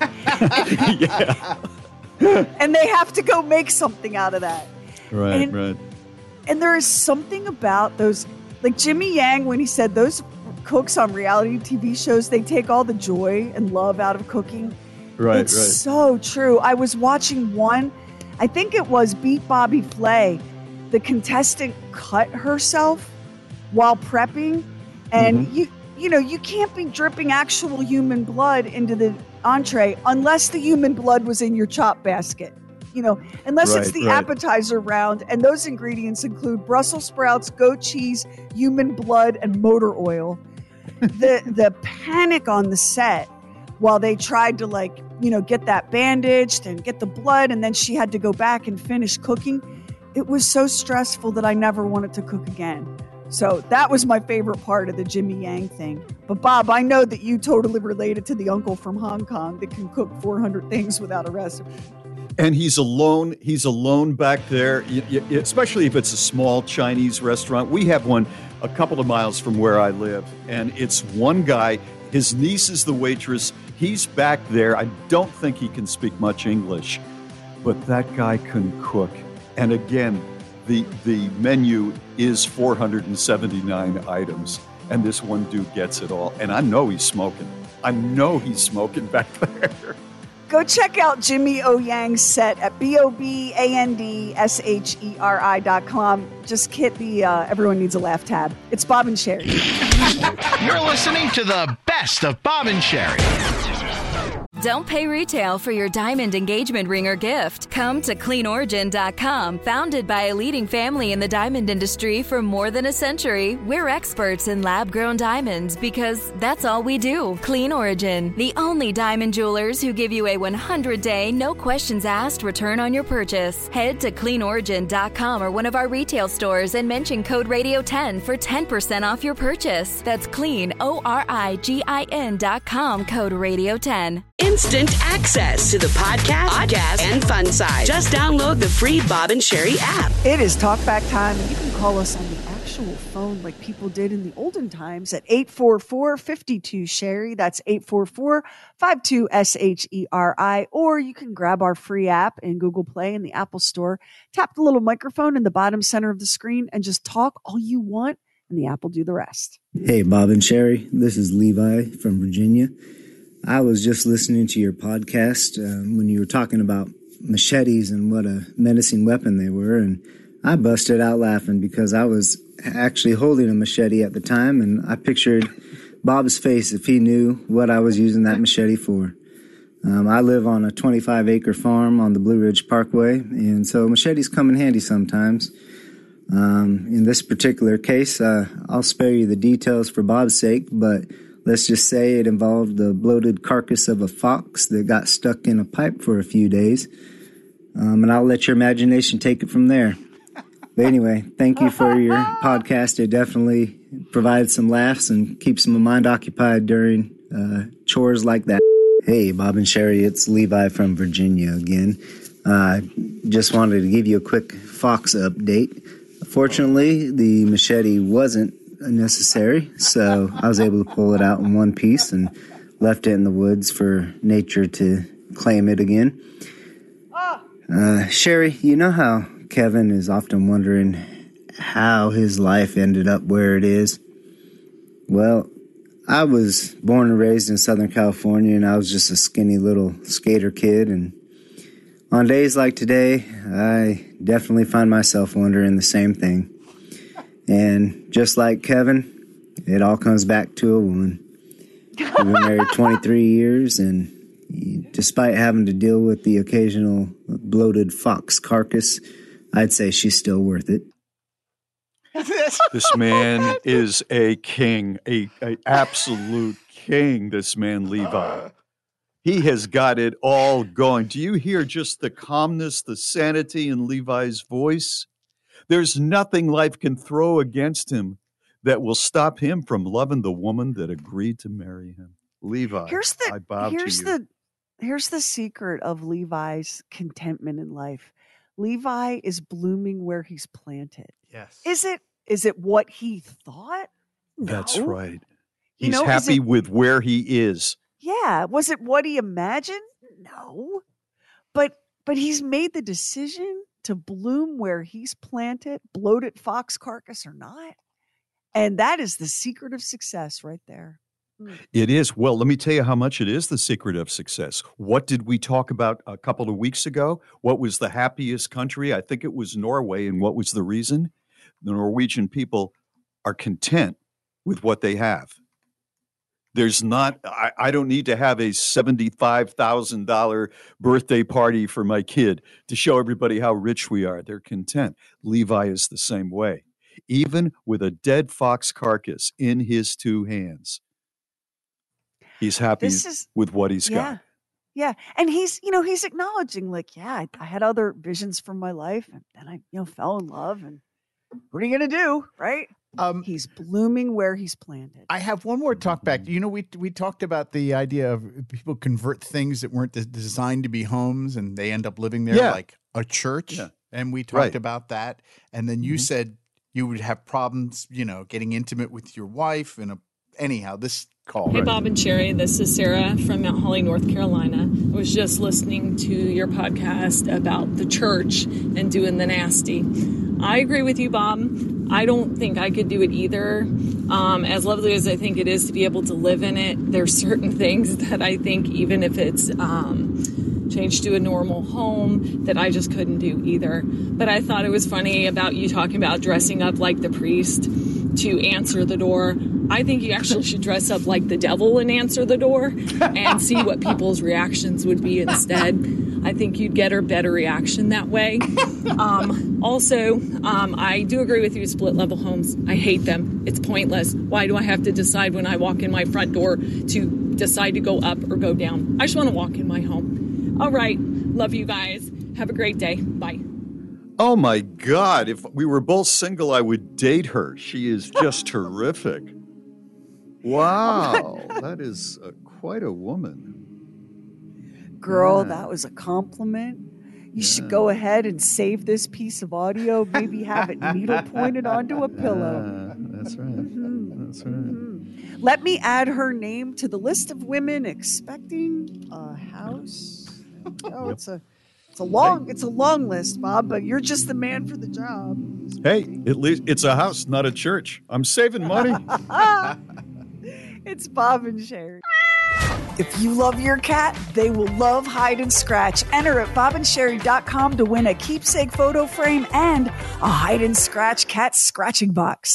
Yeah. And they have to go make something out of that. Right, And- right. And there is something about those, like Jimmy Yang, when he said those cooks on reality T V shows, they take all the joy and love out of cooking. Right, it's right. so true. I was watching one, I think it was Beat Bobby Flay. The contestant cut herself while prepping, and Mhm. you you know, you can't be dripping actual human blood into the entree unless the human blood was in your chop basket. You know, unless it's Right, the right. appetizer round, and those ingredients include Brussels sprouts, goat cheese, human blood, and motor oil. the the panic on the set while they tried to, like, you know, get that bandaged and get the blood, and then she had to go back and finish cooking. It was so stressful that I never wanted to cook again. So that was my favorite part of the Jimmy Yang thing. But Bob, I know that you totally related to the uncle from Hong Kong that can cook four hundred things without a recipe. And he's alone. He's alone back there, y- y- especially if it's a small Chinese restaurant. We have one a couple of miles from where I live, and it's one guy. His niece is the waitress. He's back there. I don't think he can speak much English, but that guy can cook. And again, the the menu is four hundred seventy-nine items, and this one dude gets it all. And I know he's smoking. I know he's smoking back there. Go check out Jimmy O Yang's set at B O B A N D S H E R I dot com. Just hit the uh, Everyone Needs a Laugh tab. It's Bob and Sherry. You're listening to the best of Bob and Sherry. Don't pay retail for your diamond engagement ring or gift. Come to clean origin dot com. Founded by a leading family in the diamond industry for more than a century, we're experts in lab-grown diamonds because that's all we do. Clean Origin, the only diamond jewelers who give you a one hundred day, no questions asked return on your purchase. Head to clean origin dot com or one of our retail stores and mention code radio ten for ten percent off your purchase. That's clean, O R I G I N dot com, code radio ten. Instant access to the podcast, podcast, and fun side. Just download the free Bob and Sherry app. It is talkback time, and you can call us on the actual phone like people did in the olden times at eight four four, five two, Sherry. That's eight four four, five two, S H E R I. Or you can grab our free app in Google Play and the Apple Store, tap the little microphone in the bottom center of the screen, and just talk all you want, and the app will do the rest. Hey, Bob and Sherry. This is Levi from Virginia. I was just listening to your podcast um, when you were talking about machetes and what a menacing weapon they were, and I busted out laughing because I was actually holding a machete at the time, and I pictured Bob's face if he knew what I was using that machete for. Um, I live on a twenty-five acre farm on the Blue Ridge Parkway, and so machetes come in handy sometimes. Um, in this particular case, uh, I'll spare you the details for Bob's sake, but let's just say it involved the bloated carcass of a fox that got stuck in a pipe for a few days. Um, and I'll let your imagination take it from there. But anyway, thank you for your podcast. It definitely provides some laughs and keeps my mind occupied during uh, chores like that. Hey, Bob and Sherry, it's Levi from Virginia again. Uh, just wanted to give you a quick fox update. Fortunately, the machete wasn't necessary, so I was able to pull it out in one piece and left it in the woods for nature to claim it again. Uh, Sherry, you know how Kevin is often wondering how his life ended up where it is? Well, I was born and raised in Southern California, and I was just a skinny little skater kid, and on days like today, I definitely find myself wondering the same thing. And just like Kevin, it all comes back to a woman. We've been married twenty-three years, and despite having to deal with the occasional bloated fox carcass, I'd say she's still worth it. This man is a king, a, a absolute king, this man, Levi. He has got it all going. Do you hear just the calmness, the sanity in Levi's voice? There's nothing life can throw against him that will stop him from loving the woman that agreed to marry him. Levi, Here's the I bow here's to you. the here's the secret of Levi's contentment in life. Levi is blooming where he's planted. Yes. Is it is it what he thought? That's No. right. You He's know, is happy it- with where he is. Yeah. Was it what he imagined? No. But but he's made the decision to bloom where he's planted, bloated fox carcass or not. And that is the secret of success right there. It is. Well, let me tell you how much it is the secret of success. What did we talk about a couple of weeks ago? What was the happiest country? I think it was Norway. And what was the reason? The Norwegian people are content with what they have. There's not, I, I don't need to have a seventy-five thousand dollars birthday party for my kid to show everybody how rich we are. They're content. Levi is the same way. Even with a dead fox carcass in his two hands, he's happy This is- with what he's yeah. got. Yeah. And he's, you know, he's acknowledging like, yeah, I, I had other visions for my life and then I, you know, fell in love and what are you going to do? Right. Um, he's blooming where he's planted. I have one more talk back. You know, we we talked about the idea of people convert things that weren't des- designed to be homes and they end up living there, Yeah. like a church. Yeah. And we talked Right. about that. And then you Mhm. said you would have problems, you know, getting intimate with your wife. And a, anyhow, this call. Hey, Bob and Sherry, this is Sarah from Mount Holly, North Carolina. I was just listening to your podcast about the church and doing the nasty. I agree with you, Bob. I don't think I could do it either. Um, as lovely as I think it is to be able to live in it, there's certain things that I think, even if it's um, changed to a normal home, that I just couldn't do either. But I thought it was funny about you talking about dressing up like the priest to answer the door. I think you actually should dress up like the devil and answer the door and see what people's reactions would be instead. I think you'd get a better reaction that way. Um, also, um, I do agree with you, split level homes. I hate them. It's pointless. Why do I have to decide when I walk in my front door to decide to go up or go down? I just want to walk in my home. All right. Love you guys. Have a great day. Bye. Oh my God. If we were both single, I would date her. She is just terrific. Wow. That is uh, quite a woman. Girl, Yeah. that was a compliment. You should go ahead and save this piece of audio, maybe have it needle pointed onto a pillow. That's right. That's right. Let me add her name to the list of women expecting a house. Oh, it's a it's a long it's a long list, Bob, but you're just the man for the job. Hey, at least it's a house, not a church. I'm saving money. It's Bob and Sherry. If you love your cat, they will love Hide and Scratch. Enter at bob and sherry dot com to win a keepsake photo frame and a Hide and Scratch cat scratching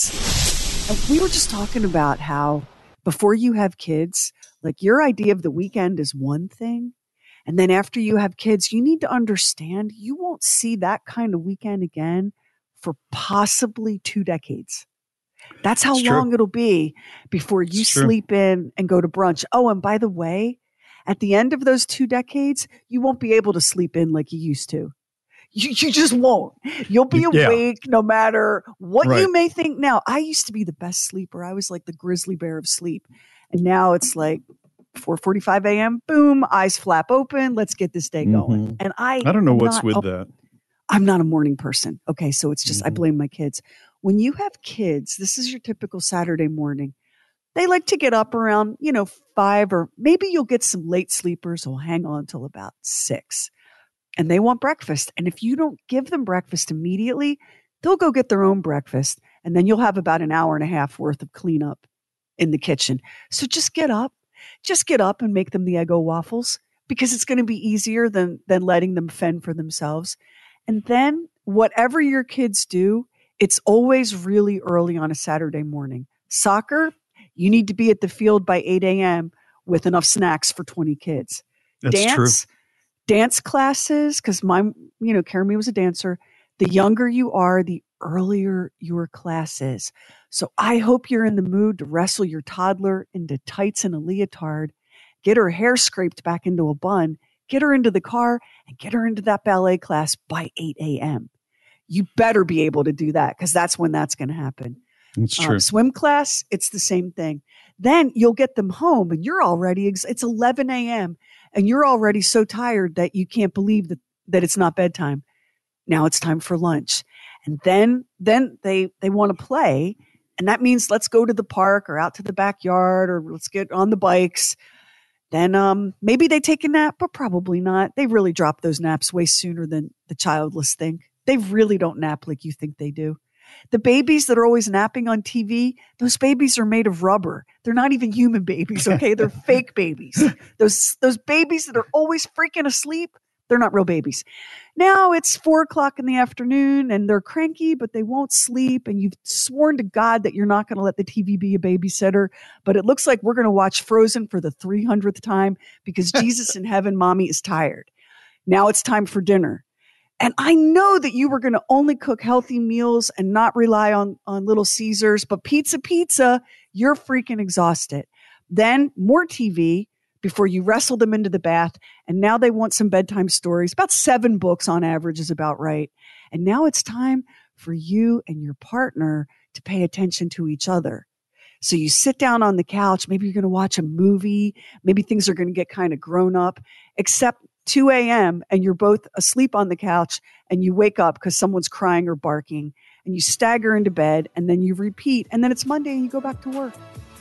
box. And we were just talking about how before you have kids, like your idea of the weekend is one thing. And then after you have kids, you need to understand you won't see that kind of weekend again for possibly two decades. That's how It's true. long it'll be before you It's true. sleep in and go to brunch. Oh, and by the way, at the end of those two decades, you won't be able to sleep in like you used to. You, you just won't. You'll be Yeah. awake no matter what Right. you may think now. I used to be the best sleeper. I was like the grizzly bear of sleep. And now it's like four forty-five a.m., boom, eyes flap open. Let's get this day going. Mhm. And I, I don't know am what's not- with oh, that. I'm not a morning person. Okay. So it's just, I Mhm. blame my kids. When you have kids, this is your typical Saturday morning. They like to get up around, you know, five, or maybe you'll get some late sleepers who'll hang on till about six, and they want breakfast. And if you don't give them breakfast immediately, they'll go get their own breakfast. And then you'll have about an hour and a half worth of cleanup in the kitchen. So just get up, just get up and make them the Eggo waffles, because it's going to be easier than, than letting them fend for themselves. And then whatever your kids do, it's always really early on a Saturday morning. Soccer, you need to be at the field by eight a.m. with enough snacks for twenty kids. That's dance, true. dance classes, because my, you know, Carrie was a dancer. The younger you are, the earlier your class is. So I hope you're in the mood to wrestle your toddler into tights and a leotard, get her hair scraped back into a bun, get her into the car, and get her into that ballet class by eight a.m. You better be able to do that, because that's when that's going to happen. That's Um, true. swim class, it's the same thing. Then you'll get them home and you're already, ex- it's eleven a.m. and you're already so tired that you can't believe that, that it's not bedtime. Now it's time for lunch. And then, then they, they want to play. And that means let's go to the park or out to the backyard, or let's get on the bikes. Then um, maybe they take a nap, but probably not. They really drop those naps way sooner than the childless think. They really don't nap like you think they do. The babies that are always napping on T V, those babies are made of rubber. They're not even human babies, okay? They're fake babies. Those those babies that are always freaking asleep, they're not real babies. Now it's four o'clock in the afternoon and they're cranky, but they won't sleep. And you've sworn to God that you're not going to let the T V be a babysitter. But it looks like we're going to watch Frozen for the three hundredth time because Jesus in heaven, mommy is tired. Now it's time for dinner. And I know that you were going to only cook healthy meals and not rely on, on Little Caesars, but pizza, pizza, you're freaking exhausted. Then more T V before you wrestle them into the bath. And now they want some bedtime stories. About seven books on average is about right. And now it's time for you and your partner to pay attention to each other. So you sit down on the couch. Maybe you're going to watch a movie. Maybe things are going to get kind of grown up, except two a.m. and you're both asleep on the couch and you wake up because someone's crying or barking and you stagger into bed and then you repeat and then it's Monday and you go back to work.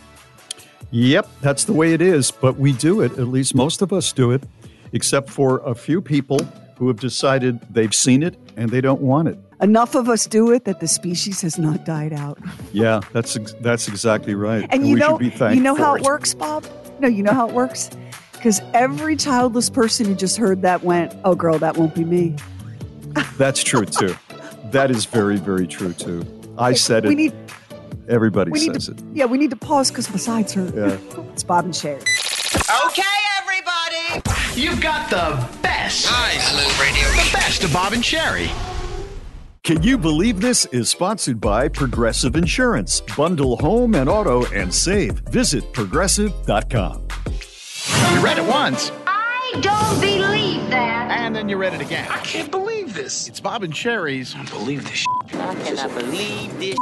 Yep, that's the way it is. But we do it. At least most of us do it, except for a few people who have decided they've seen it and they don't want it. enough of us do it that the species has not died out. Yeah, that's ex- that's exactly right. And you we know, should be thankful you know how for it works, Bob? No, you know how it works? Because every childless person who just heard that went, oh, girl, that won't be me. That's true, too. That is very, very true, too. I said it. We need, Everybody we need says to, it. Yeah, we need to pause because my sides hurt. Yeah. It's Bob and Sherry. Okay, everybody. You've got the best. Nice. Hello, radio. The best of Bob and Sherry. Can you believe this is sponsored by Progressive Insurance? Bundle home and auto and save. Visit progressive dot com. You read it once. I don't believe that. And then you read it again. I can't believe this. It's Bob and Sherry's. I believe this. I cannot believe this.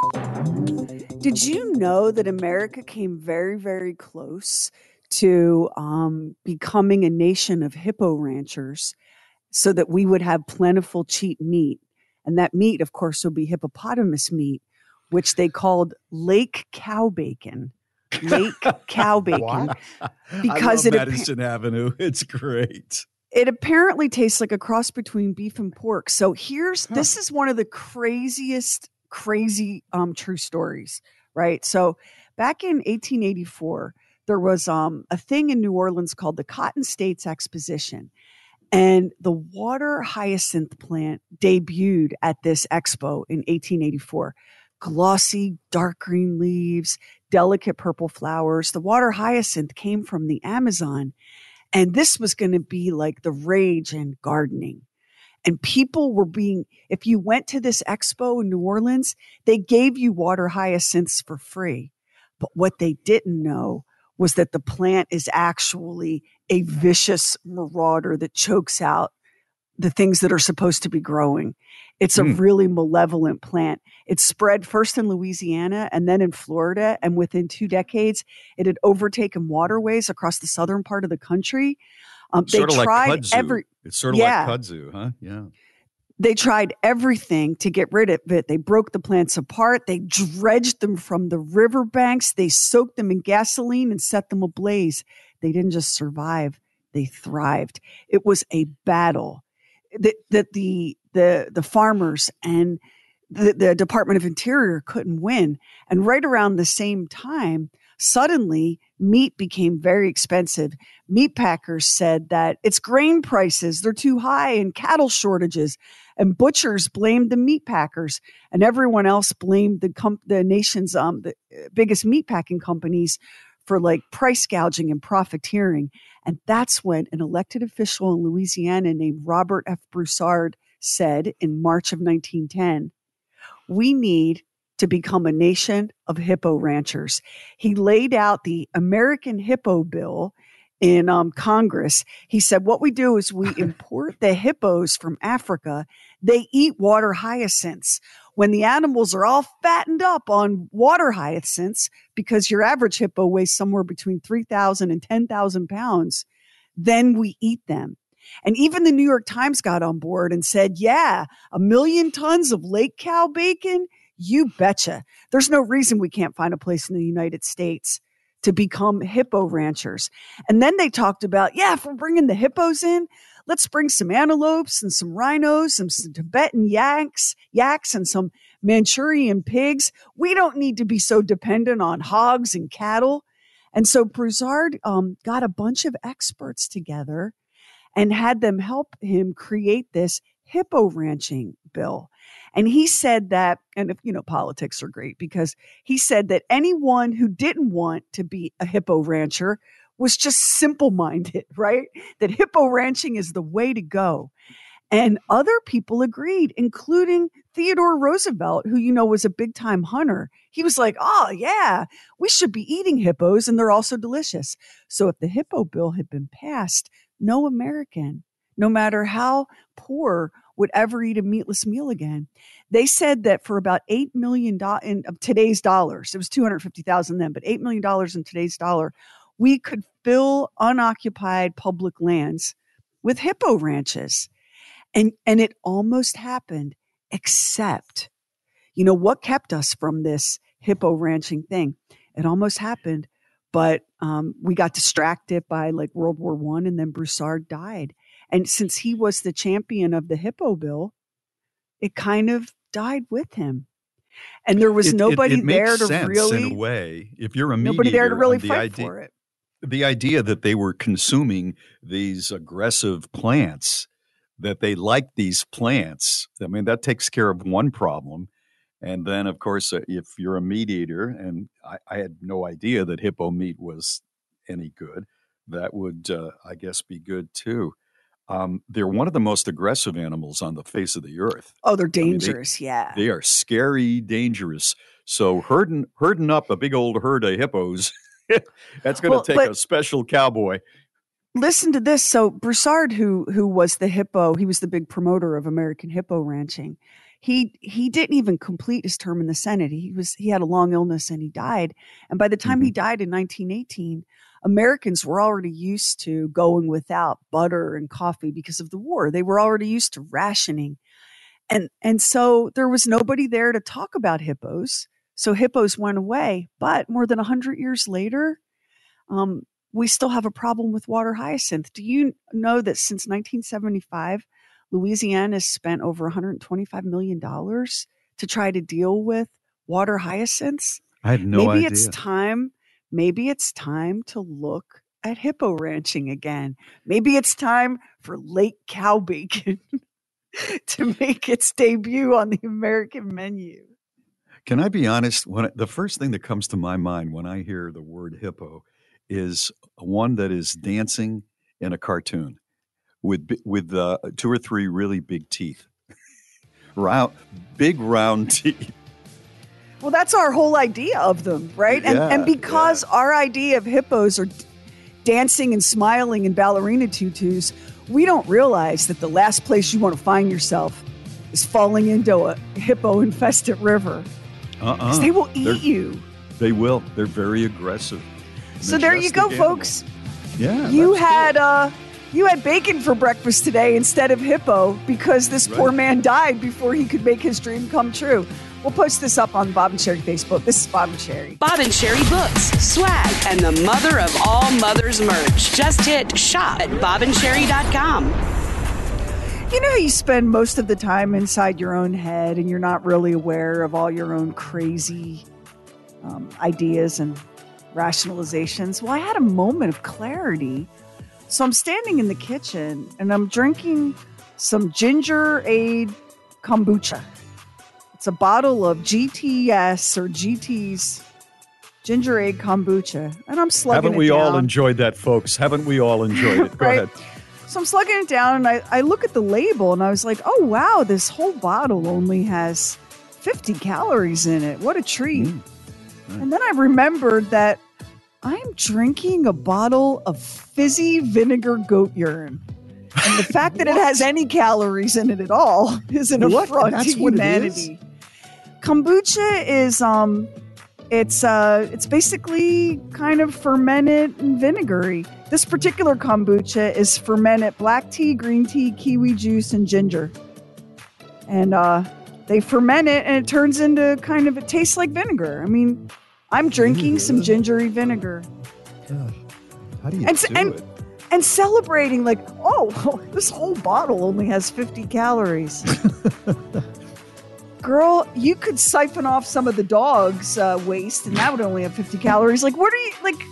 Did you know that America came very, very close to um, becoming a nation of hippo ranchers so that we would have plentiful, cheap meat? And that meat, of course, would be hippopotamus meat, which they called lake cow bacon. Lake cow bacon. Because I love it Madison Avenue. It's great. It apparently tastes like a cross between beef and pork. So here's huh. this is one of the craziest, crazy um, true stories, right? So back in eighteen eighty-four, there was um, a thing in New Orleans called the Cotton States Exposition. And the water hyacinth plant debuted at this expo in eighteen eighty-four. Glossy, dark green leaves, delicate purple flowers. The water hyacinth came from the Amazon. And this was going to be like the rage in gardening. And people were being, if you went to this expo in New Orleans, they gave you water hyacinths for free. But what they didn't know was that the plant is actually a vicious marauder that chokes out the things that are supposed to be growing. It's a mm. really malevolent plant. It spread first in Louisiana and then in Florida. And within two decades, it had overtaken waterways across the southern part of the country. Um, they sort of tried like kudzu. every, it's sort of yeah. like kudzu, huh? Yeah. They tried everything to get rid of it. They broke the plants apart. They dredged them from the riverbanks. They soaked them in gasoline and set them ablaze. They didn't just survive. They thrived. It was a battle that, that the, the, the farmers and the, the Department of Interior couldn't win. And right around the same time, suddenly meat became very expensive. Meat packers said that it's grain prices, they're too high, and cattle shortages. And butchers blamed the meat packers, and everyone else blamed the com- the nation's um the biggest meat packing companies for like price gouging and profiteering. And that's when an elected official in Louisiana named Robert F. Broussard said in March of nineteen ten, we need to become a nation of hippo ranchers. He laid out the American Hippo Bill in um, Congress. He said, what we do is we import the hippos from Africa. They eat water hyacinths. When the animals are all fattened up on water hyacinths, because your average hippo weighs somewhere between three thousand and ten thousand pounds, then we eat them. And even the New York Times got on board and said, yeah, a million tons of lake cow bacon? You betcha. There's no reason we can't find a place in the United States to become hippo ranchers. And then they talked about, yeah, if we're bringing the hippos in, let's bring some antelopes and some rhinos, some, some Tibetan yaks, yaks and some Manchurian pigs. We don't need to be so dependent on hogs and cattle. And so Broussard um, got a bunch of experts together and had them help him create this hippo ranching bill. And he said that, and if you know, politics are great, because he said that anyone who didn't want to be a hippo rancher was just simple-minded, right? That hippo ranching is the way to go. And other people agreed, including Theodore Roosevelt, who, you know, was a big-time hunter. He was like, oh, yeah, we should be eating hippos, and they're also delicious. So if the hippo bill had been passed, no American, no matter how poor, would ever eat a meatless meal again. They said that for about eight million dollars in today's dollars, it was two hundred fifty thousand then, but eight million dollars in today's dollar, we could fill unoccupied public lands with hippo ranches. And, and it almost happened, except, you know, what kept us from this hippo ranching thing? It almost happened, but um, we got distracted by like World War One, and then Broussard died. And since he was the champion of the hippo bill, it kind of died with him. And there was It- it- nobody it makes there to sense really in a way. If you're a nobody there to mediator, really the fight idea, for it. The idea that they were consuming these aggressive plants, that they liked these plants, I mean, that takes care of one problem. And then, of course, uh, if you're a mediator, and I, I had no idea that hippo meat was any good, that would, uh, I guess, be good too. Um, they're one of the most aggressive animals on the face of the earth. Oh, they're I mean, they- dangerous. yeah. They are scary, dangerous. So herding herding up a big old herd of hippos, that's going to Well, take but- a special cowboy. Listen to this. So Broussard, who who was the hippo, he was the big promoter of American hippo ranching. He he didn't even complete his term in the Senate. He was he had a long illness and he died. And by the time he died in nineteen eighteen, Americans were already used to going without butter and coffee because of the war. They were already used to rationing. And and so there was nobody there to talk about hippos. So hippos went away. But more than one hundred years later, um, we still have a problem with water hyacinth. Do you know that since nineteen seventy-five, Louisiana has spent over one hundred twenty-five million dollars to try to deal with water hyacinths? I had no maybe idea. it's time. Maybe it's time to look at hippo ranching again. Maybe it's time for Lake Cow Bacon to make its debut on the American menu. Can I be honest? When the first thing that comes to my mind when I hear the word hippo is one that is dancing in a cartoon with bi- with uh, two or three really big teeth, round, big round teeth. Well, that's our whole idea of them, right? And Yeah, and because our idea of hippos are d- dancing and smiling in ballerina tutus, we don't realize that the last place you want to find yourself is falling into a hippo-infested river. Uh-uh. 'Cause they will eat They're- you. They will. They're very aggressive. So there you go, Majestic folks. Yeah, You that's had uh, you had bacon for breakfast today instead of hippo because this poor Right. man died before he could make his dream come true. We'll post this up on Bob and Sherry Facebook. This is Bob and Sherry. Bob and Sherry books, swag, and the mother of all mothers merch. Just hit shop at bob and sherry dot com. You know how you spend most of the time inside your own head and you're not really aware of all your own crazy um, ideas and rationalizations? Well, I had a moment of clarity. So I'm standing in the kitchen and I'm drinking some ginger aid kombucha. It's a bottle of G T S or G T's ginger aid kombucha. And I'm slugging Haven't it we down. all enjoyed that, folks? Haven't we all enjoyed it? Go Right. ahead. So I'm slugging it down and I, I look at the label and I was like, oh, wow, this whole bottle only has fifty calories in it. What a treat. And then I remembered that I'm drinking a bottle of fizzy vinegar goat urine. And the fact that it has any calories in it at all is an What? affront That's to what it humanity. Kombucha is um it's uh it's basically kind of fermented and vinegary. This particular kombucha is fermented black tea, green tea, kiwi juice, and ginger. And uh they ferment it and it turns into kind of, it tastes like vinegar. I mean, I'm drinking some gingery vinegar. How do you And, do and, it? and celebrating like, oh, this whole bottle only has fifty calories. Girl, you could siphon off some of the dog's uh, waste and that would only have fifty calories. Like, what are you, like...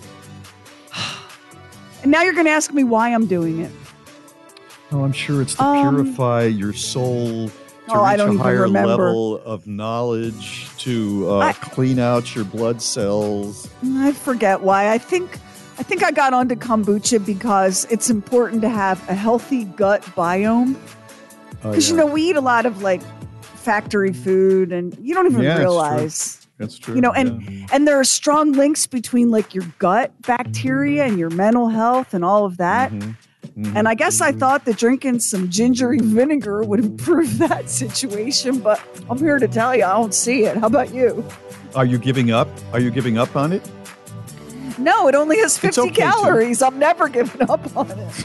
And now you're going to ask me why I'm doing it. Oh, I'm sure it's to Um, purify your soul, to oh, I reach don't a even higher remember. level of knowledge, to uh, I- clean out your blood cells. I forget why. I think I think I got onto kombucha because it's important to have a healthy gut biome. Oh, Because yeah. you know we eat a lot of like factory food, and you don't even Yeah, it's true. realize. That's true. You know, and yeah. and there are strong links between like your gut bacteria and your mental health and all of that. Mm-hmm. And I guess I thought that drinking some gingery vinegar would improve that situation, but I'm here to tell you I don't see it. How about you? Are you giving up? Are you giving up on it? No, it only has It's fifty okay to. calories. I'm never giving up on it.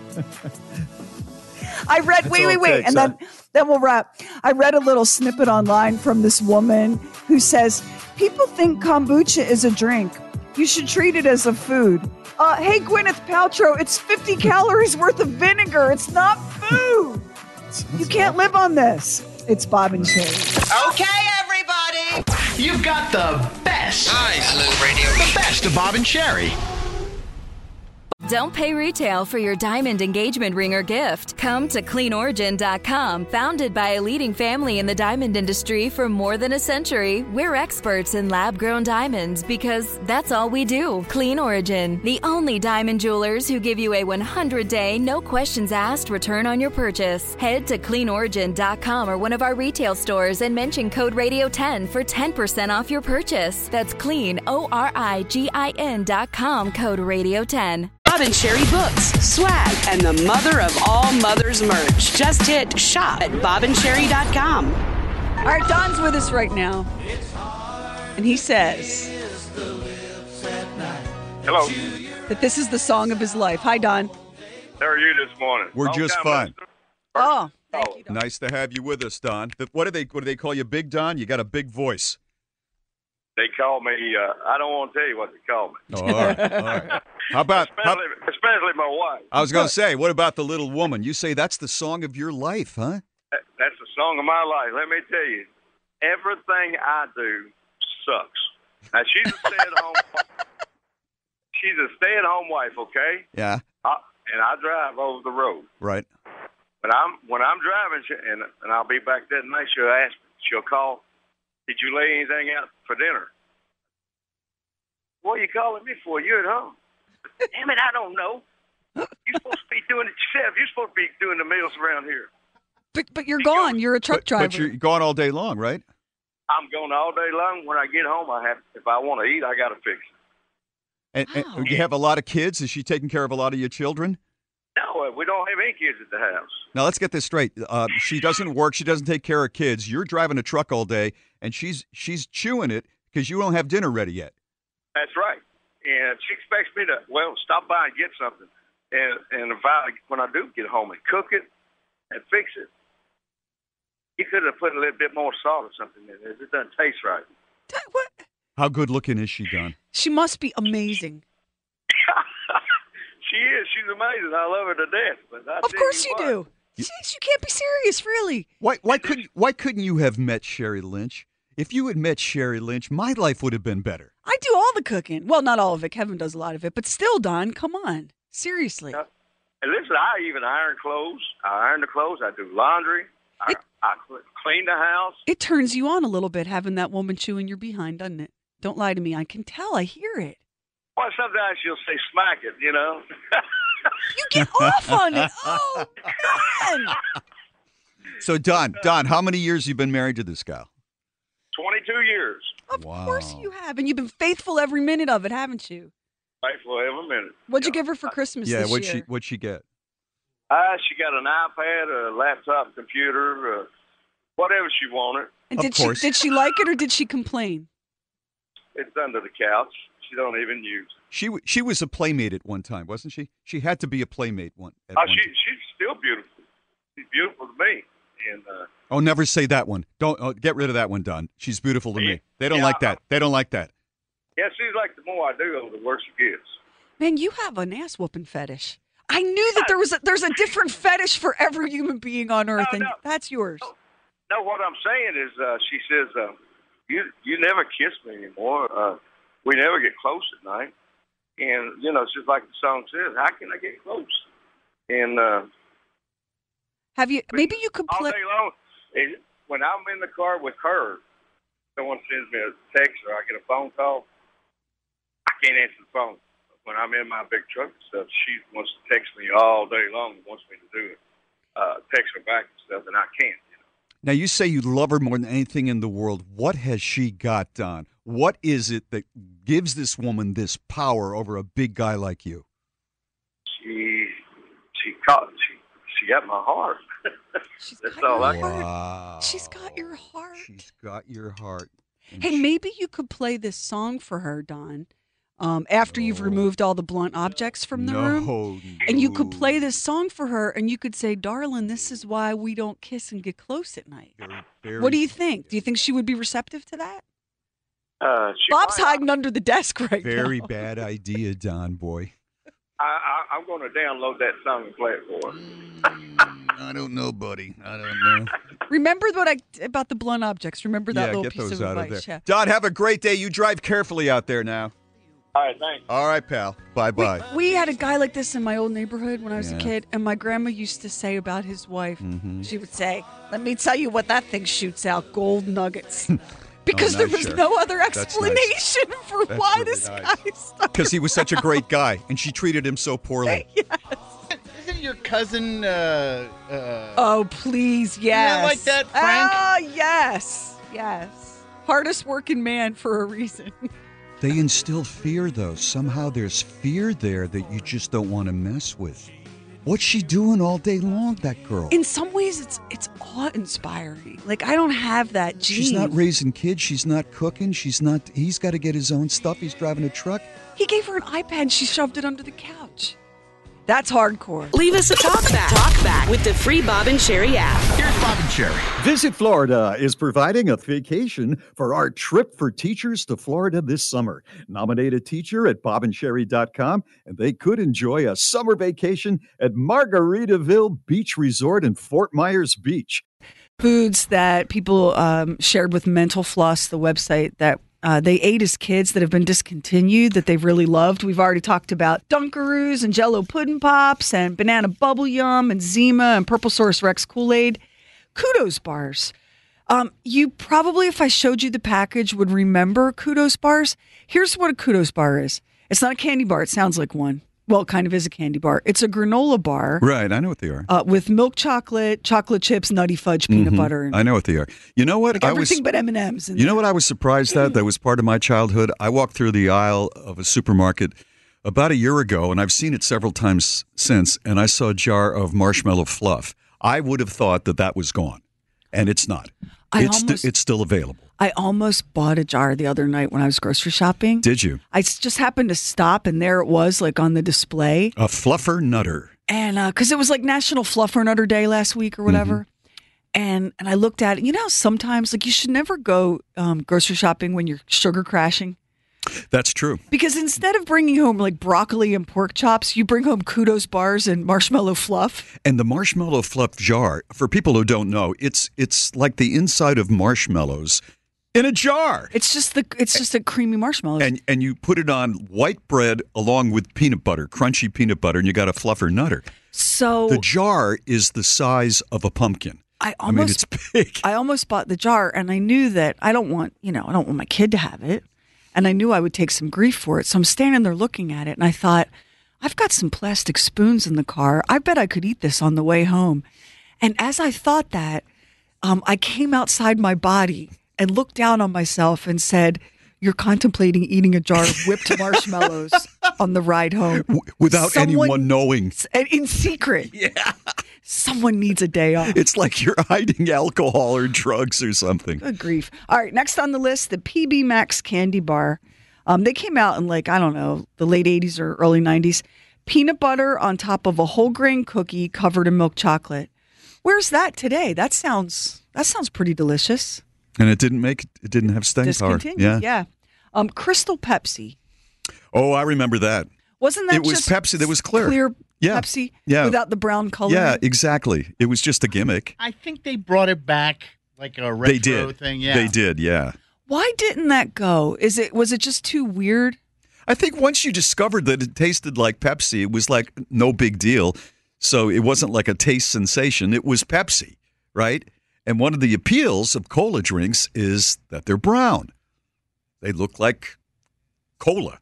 I read, It's wait, wait, all wait, takes, and then then we'll wrap. I read a little snippet online from this woman who says, people think kombucha is a drink. You should treat it as a food. Uh, hey, Gwyneth Paltrow, it's fifty calories worth of vinegar. It's not food. You can't live on this. It's Bob and Sherry. Okay, everybody. You've got the best. Nice. Hello, radio. The best of Bob and Sherry. Don't pay retail for your diamond engagement ring or gift. Come to clean origin dot com. Founded by a leading family in the diamond industry for more than a century, we're experts in lab-grown diamonds because that's all we do. Clean Origin, the only diamond jewelers who give you a one hundred day, no questions asked return on your purchase. Head to clean origin dot com or one of our retail stores and mention code radio ten for ten percent off your purchase. That's clean, O R I G I N dot com, code radio ten. Bob and Sherry books, swag, and the mother of all mothers merch. Just hit shop at bob and sherry dot com. All right, Don's with us right now. And he says Hello. that this is the song of his life. Hi, Don. How are you this morning? We're Long just time fine. listener. Oh, thank you, Don. Nice to have you with us, Don. The- What do they what do they call you, Big Don? You got a big voice. They call me, uh, I don't want to tell you what they call me. Oh, all right, all right. How about, how, Especially, especially my wife. I was going to say, what about the little woman? You say that's the song of your life, huh? That- That's the song of my life. Let me tell you, everything I do sucks. Now, she's a stay-at-home She's a stay-at-home wife, okay? Yeah, I, and I drive over the road. right. When I'm when I'm driving, she, and and I'll be back that night, she'll ask me, she'll call, did you lay anything out for dinner? What are you calling me for? You're at home. Damn it, I don't know. You're supposed to be doing it yourself. You're supposed to be doing the meals around here. But but you're gone. You're a truck But, driver. but you're gone all day long, right? I'm going all day long. When I get home, I have. If I want to eat, I got to fix it. And, and you have a lot of kids. Is she taking care of a lot of your children? No, uh, we don't have any kids at the house. Now let's get this straight. Uh, she doesn't work. She doesn't take care of kids. You're driving a truck all day, and she's she's chewing it because you don't have dinner ready yet. That's right. And she expects me to, well, stop by and get something. And and if I, when I do get home and cook it and fix it, you could have put a little bit more salt or something in it. It doesn't taste right. How good looking is she, Don? She must be amazing. She is. She's amazing. I love her to death. But I Of tell course you what, do. Jeez, you can't be serious, really. Why why couldn't why couldn't you have met Sherry Lynch? If you had met Sherry Lynch, my life would have been better. I do all the cooking. Well, not all of it. Kevin does a lot of it. But still, Don, come on. Seriously. And listen, I even iron clothes. I iron the clothes. I do laundry. I, I cl- clean the house. It turns you on a little bit having that woman chewing your behind, doesn't it? Don't lie to me. I can tell. I hear it. Well, sometimes she'll say smack it, you know. You get off on it. Oh, man. So Don, Don, how many years you been married to this gal? twenty-two years. Of course you have. And you've been faithful every minute of it, haven't you? Faithful every minute. What'd you give her for Christmas Yeah, this what'd year? she what'd she get? Uh, she got an iPad, a laptop, computer, uh, whatever she wanted. And did she did she like it or did she complain? It's under the couch. She don't even use it. She w- she was a playmate at one time, wasn't she? She had to be a playmate one. At Oh, one she time. she's still beautiful. She's beautiful to me. And uh, Oh, never say that one. Don't oh, get rid of that one, Don. She's beautiful to me. They don't Yeah, like that. They don't like that. yeah, she's like the more I do, the worse it gets. Man, you have an ass whooping fetish. I knew that there was a, there's a different fetish for every human being on earth, and that's yours. No, what I'm saying is, uh, she says, uh, "You you never kiss me anymore. Uh, we never get close at night." And you know, it's just like the song says, "How can I get close?" And uh, Have you? Maybe you could all play. day long, it, when I'm in the car with her, someone sends me a text or I get a phone call, I can't answer the phone. When I'm in my big truck and stuff, she wants to text me all day long and wants me to do it. Uh, text her back and stuff, and I can't. Now you say you love her more than anything in the world. What has she got, Don? What is it that gives this woman this power over a big guy like you? She she caught she she got my heart. That's all I got. Wow. She's got your heart. She's got your heart. Hey, maybe you could play this song for her, Don. Um, after you've removed all the blunt objects from the No, room, and you could play this song for her, and you could say, "Darling, this is why we don't kiss and get close at night." very- What do you think? Do you think she would be receptive to that? Uh, she Bob's might- hiding under the desk right Very now. bad idea, Don boy. I, I, I'm going to download that song and play it for her. I don't know, buddy. I don't know. Remember what I about the blunt objects. Remember that yeah, little get piece those of out advice. of there. Yeah. Don, have a great day. You drive carefully out there now. All right, thanks. All right, pal. Bye-bye. We had a guy like this in my old neighborhood when I was Yeah. a kid, and my grandma used to say about his wife, Mhm. she would say, "Let me tell you what that thing shoots out, gold nuggets." Because Oh, there nice, was Sheriff. no other That's nice. explanation for That's why really this nice. guy stuck. Because he was such a great guy, and she treated him so poorly. Isn't your cousin? Uh, uh, Oh, please, yes. Isn't that like that, Frank? Oh, yes, yes. Hardest working man for a reason. They instill fear, though. Somehow there's fear there that you just don't want to mess with. What's she doing all day long, that girl? In some ways, it's it's awe-inspiring. Like, I don't have that gene. She's not raising kids. She's not cooking. She's not. He's got to get his own stuff. He's driving a truck. He gave her an iPad and she shoved it under the couch. That's hardcore. Leave us a talk back. Talk back with the free Bob and Sherry app. Here's Bob and Sherry. Visit Florida is providing a vacation for our trip for teachers to Florida this summer. Nominate a teacher at bob and sherry dot com, and they could enjoy a summer vacation at Margaritaville Beach Resort in Fort Myers Beach. Foods that people um, shared with Mental Floss, the website that uh, they ate as kids that have been discontinued that they've really loved. We've already talked about Dunkaroos and Jell-O Pudding Pops and Banana Bubble Yum and Zima and Purple Source Rex Kool-Aid. Kudos bars. Um, you probably, if I showed you the package, would remember Kudos bars. Here's what a Kudos bar is. It's not a candy bar. It sounds like one. Well, it kind of is a candy bar. It's a granola bar. Right, I know what they are. Uh, with milk chocolate, chocolate chips, nutty fudge, peanut Mhm. butter. And I know what they are. You know what? like I everything was. but M and M's. You know what I was surprised at? That was part of my childhood. I walked through the aisle of a supermarket about a year ago, and I've seen it several times since, and I saw a jar of marshmallow fluff. I would have thought that that was gone, and it's not. I It's st- almost- it's still available. I almost bought a jar the other night when I was grocery shopping. Did you? I s- just happened to stop, and there it was, like on the display. A fluffer nutter. And because it was like National Fluffer Nutter Day last week or whatever. Mm-hmm. And and I looked at it. You know, how sometimes like you should never go um, grocery shopping when you're sugar crashing. That's true. Because instead of bringing home like broccoli and pork chops, you bring home Kudos bars and marshmallow fluff. And the marshmallow fluff jar, for people who don't know, it's it's like the inside of marshmallows in a jar. It's just the it's just a creamy marshmallow. And and you put it on white bread along with peanut butter, crunchy peanut butter, and you got a fluffer nutter. So The jar is the size of a pumpkin. I I mean, almost it's big. I almost bought the jar, and I knew that I don't want you know I don't want my kid to have it, and I knew I would take some grief for it. So I'm standing there looking at it, and I thought, I've got some plastic spoons in the car. I bet I could eat this on the way home. And as I thought that, um, I came outside my body and looked down on myself and said, "You're contemplating eating a jar of whipped marshmallows on the ride home Without Someone- anyone knowing. and in secret." Yeah. Someone needs a day off. It's like you're hiding alcohol or drugs or something. Good grief. All right, next on the list, the P B Max candy bar. Um, they came out in like, I don't know, the late eighties or early nineties. Peanut butter on top of a whole grain cookie covered in milk chocolate. Where's that today? That sounds that sounds pretty delicious. And it didn't make it didn't have staying power. Discontinued, Yeah. yeah. Um, Crystal Pepsi. Oh, I remember that. Wasn't that It was just Pepsi that was clear. Clear Yeah. Pepsi Yeah. without the brown color? Yeah, exactly. It was just a gimmick. I think they brought it back like a retro They did. thing. Yeah, They did, yeah. Why didn't that go? Is it was it just too weird? I think once you discovered that it tasted like Pepsi, it was like no big deal. So it wasn't like a taste sensation. It was Pepsi, right? And one of the appeals of cola drinks is that they're brown. They look like cola.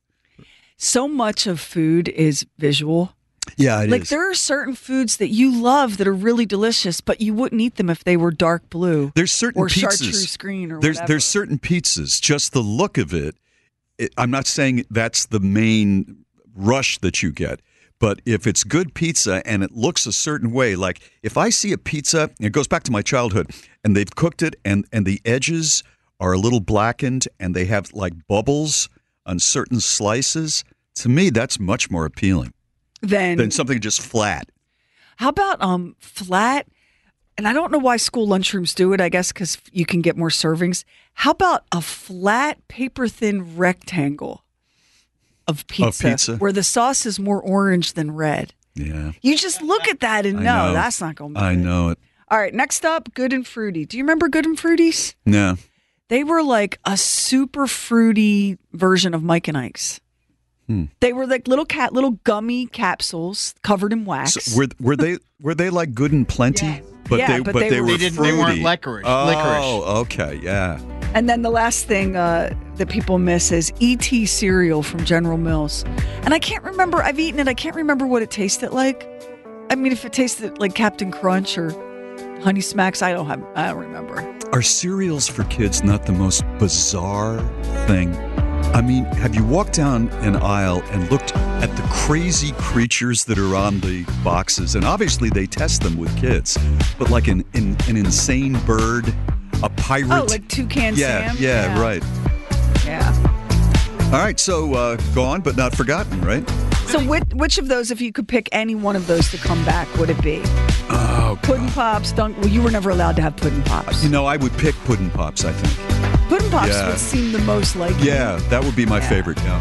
So much of food is visual. Yeah, it is. like there are certain foods that you love that are really delicious, but you wouldn't eat them if they were dark blue. There's certain or pizzas. chartreuse green or there's whatever. there's certain pizzas. Just the look of it, it. I'm not saying that's the main rush that you get, but if it's good pizza and it looks a certain way, like if I see a pizza, it goes back to my childhood, and they've cooked it and and the edges are a little blackened and they have like bubbles on certain slices. To me, that's much more appealing Then than something just flat. how about um flat? And I don't know why school lunchrooms do it. I guess because you can get more servings. How about a flat paper thin rectangle? of pizza, pizza? where the sauce is more orange than red. Yeah. You just look at that and I know, know. that's not going to be I good. know it. All right, next up, Good and Fruity. Do you remember Good and Fruities? No. They were like a super fruity version of Mike and Ike's. Hmm. They were like little cat, little gummy capsules covered in wax. So were were they were they like Good and Plenty? But Yeah, they but but they they, were- were They didn't- fruity. they weren't licorice- Oh, licorice. okay, yeah. And then the last thing uh, that people miss is E T cereal from General Mills. And I can't remember, I've eaten it, I can't remember what it tasted like. I mean, if it tasted like Captain Crunch or Honey Smacks, I don't have, I don't remember. Are cereals for kids not the most bizarre thing? I mean, have you walked down an aisle and looked at the crazy creatures that are on the boxes? And obviously they test them with kids, but like an an, an insane bird, a pirate. Oh, like Toucan yeah, Sam? Yeah, Yeah. right. Yeah. All right, so uh, gone but not forgotten, right? So which, which of those, if you could pick any one of those to come back, would it be? Oh, Puddin' Pops, Dunk. Well, you were never allowed to have Puddin' Pops. You know, I would pick Puddin' Pops, I think. Puddin' Pops Yeah. would seem the most like you. Yeah, that would be my Yeah. favorite, yeah.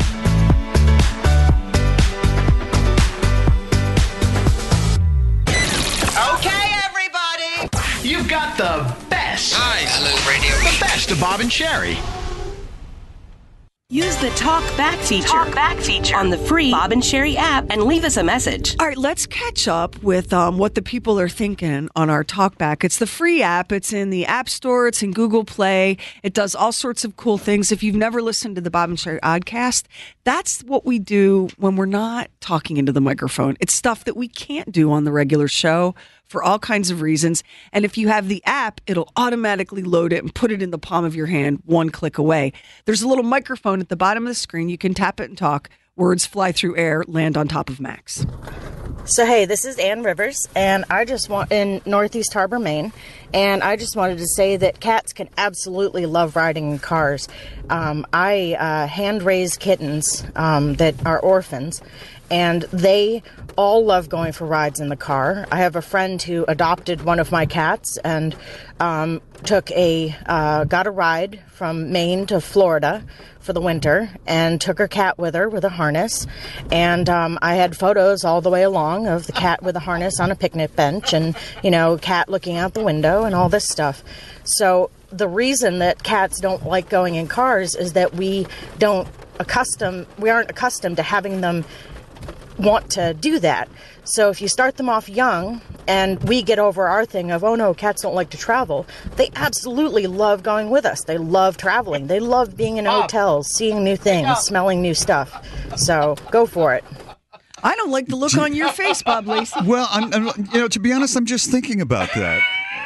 Okay, everybody. You've got the best. Hi, Hello Radio. The best of Bob and Sherry. Use the Talk Back feature, Talk Back feature on the free Bob and Sherry app and leave us a message. All right, let's catch up with um, what the people are thinking on our Talkback. It's the free app. It's in the App Store. It's in Google Play. It does all sorts of cool things. If you've never listened to the Bob and Sherry Oddcast, that's what we do when we're not talking into the microphone. It's stuff that we can't do on the regular show for all kinds of reasons. And if you have the app, it'll automatically load it and put it in the palm of your hand one click away. There's a little microphone at the bottom of the screen. You can tap it and talk. Words fly through air, land on top of Max. So hey, this is Ann Rivers, and I just want in Northeast Harbor, Maine, and I just wanted to say that cats can absolutely love riding in cars. Um, I uh, hand raise kittens um, that are orphans, and they all love going for rides in the car. I have a friend who adopted one of my cats and um, took a uh, got a ride from Maine to Florida for the winter and took her cat with her with a harness. And um, I had photos all the way along of the cat with a harness on a picnic bench and, you know, cat looking out the window and all this stuff. So the reason that cats don't like going in cars is that we don't accustom, we aren't accustomed to having them want to do that. So if you start them off young and we get over our thing of, oh no, cats don't like to travel, they absolutely love going with us. They love traveling. They love being in hotels, seeing new things, smelling new stuff. So go for it. I don't like the look on your face, Bob Lacey. Well, I'm, I'm, you know, to be honest, I'm just thinking about that.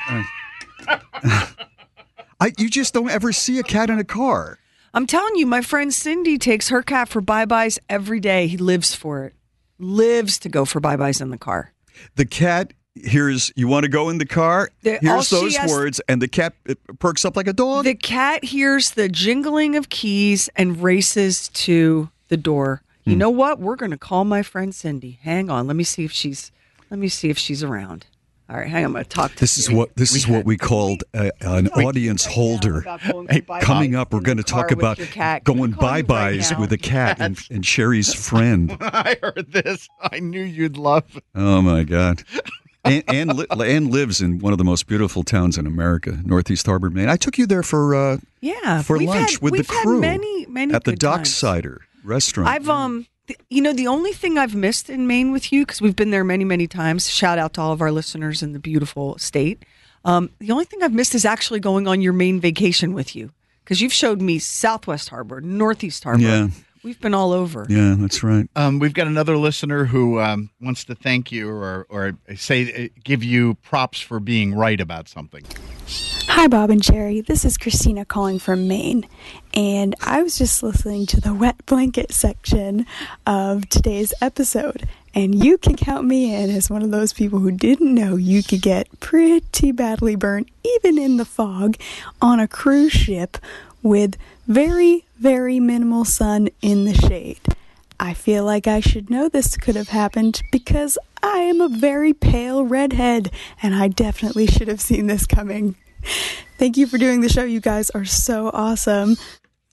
Uh, I, you just don't ever see a cat in a car. I'm telling you, my friend Cindy takes her cat for bye-byes every day. He lives for it. Lives to go for bye-byes in the car. The cat hears, you want to go in the car? The- all hears she those has- words, and the cat it perks up like a dog. The cat hears the jingling of keys and races to the door. You Hmm. know what? We're going to call my friend Cindy. Hang on. Let me see if she's let me see if she's around. All right, hang on. I'm going to talk to This is what this is what we called a, an audience holder. Hey, coming up, we're going to talk with about your cat. going bye-byes now. with a cat and, and Sherry's friend. I heard this. I knew you'd love it. Oh my God! Ann, Ann, li- Ann lives in one of the most beautiful towns in America, Northeast Harbor, Maine. I took you there for uh, Yeah, for we've lunch had- with the we've had crew many, many at the good times. Docksider restaurant. I've um, th- you know, the only thing I've missed in Maine with you, because we've been there many, many times. Shout out to all of our listeners in the beautiful state. Um, the only thing I've missed is actually going on your Maine vacation with you, because you've showed me Southwest Harbor, Northeast Harbor. Yeah. We've been all over. Yeah, that's right. Um, we've got another listener who um, wants to thank you or, or say, give you props for being right about something. Hi, Bob and Sherry. This is Christina calling from Maine, and I was just listening to the wet blanket section of today's episode, and you can count me in as one of those people who didn't know you could get pretty badly burnt, even in the fog, on a cruise ship with very, very minimal sun in the shade. I feel like I should know this could have happened because I am a very pale redhead, and I definitely should have seen this coming. Thank you for doing the show. You guys are so awesome.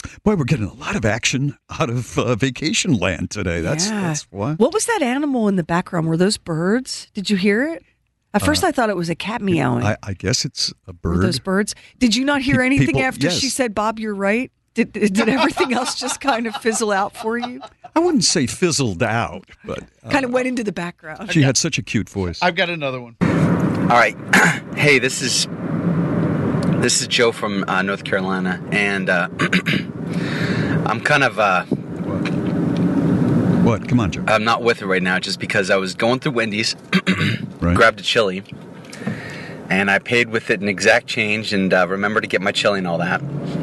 Boy, we're getting a lot of action out of uh, vacation land today. That's Yeah. that's what. What was that animal in the background? Were those birds? Did you hear it? At first, Uh, I thought it was a cat meowing. I, I guess it's a Were bird. those birds? Did you not hear Pe- anything people- after yes. she said, "Bob, you're right"? Did did everything else just kind of fizzle out for you? I wouldn't say fizzled out, but uh, Kind of went into the background. she had such a cute voice. I've got another one. All right. Hey, this is this is Joe from uh, North Carolina, and uh, I'm kind of uh, what? Come on, Joe. I'm not with it right now, just because I was going through Wendy's, grabbed a chili, and I paid with it an exact change, and uh, remember to get my chili and all that.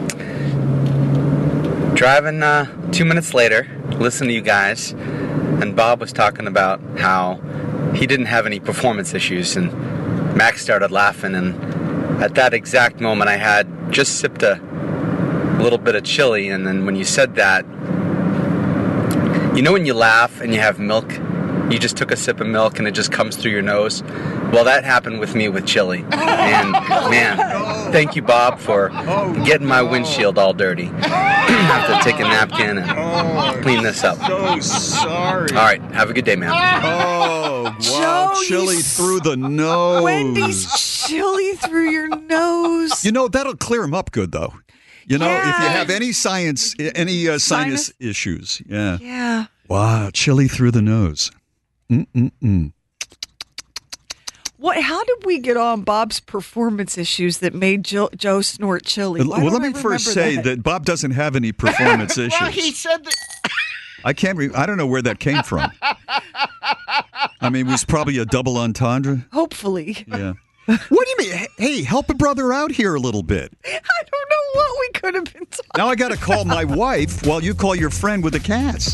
Driving uh, two minutes later, listening to you guys, and Bob was talking about how he didn't have any performance issues, and Max started laughing, and at that exact moment I had just sipped a little bit of chili, and then when you said that, you know when you laugh and you have milk, you just took a sip of milk and it just comes through your nose? Well, that happened with me with chili. And man, thank you, Bob, for getting my windshield all dirty. I have to take a napkin and clean this up. So sorry. All right, have a good day, man. Oh, wow. Joe, you chili s- through the nose. Wendy's chili through your nose. You know, that'll clear them up good, though. You know, if you Yeah. have any science, any uh, sinus, Sinus? issues. Yeah. Yeah. Wow, chili through the nose. Mm-mm-mm. What? How did we get on Bob's performance issues that made Joe, Joe snort chili? Why Well, don't let I me first remember say that? that. Bob doesn't have any performance issues. Well, he said that. I can't. Re- I don't know where that came from. I mean, it was probably a double entendre. Hopefully. Yeah. What do you mean? Hey, help a brother out here a little bit. I don't know what we could have been talking. Now I got to call my wife while you call your friend with the cats.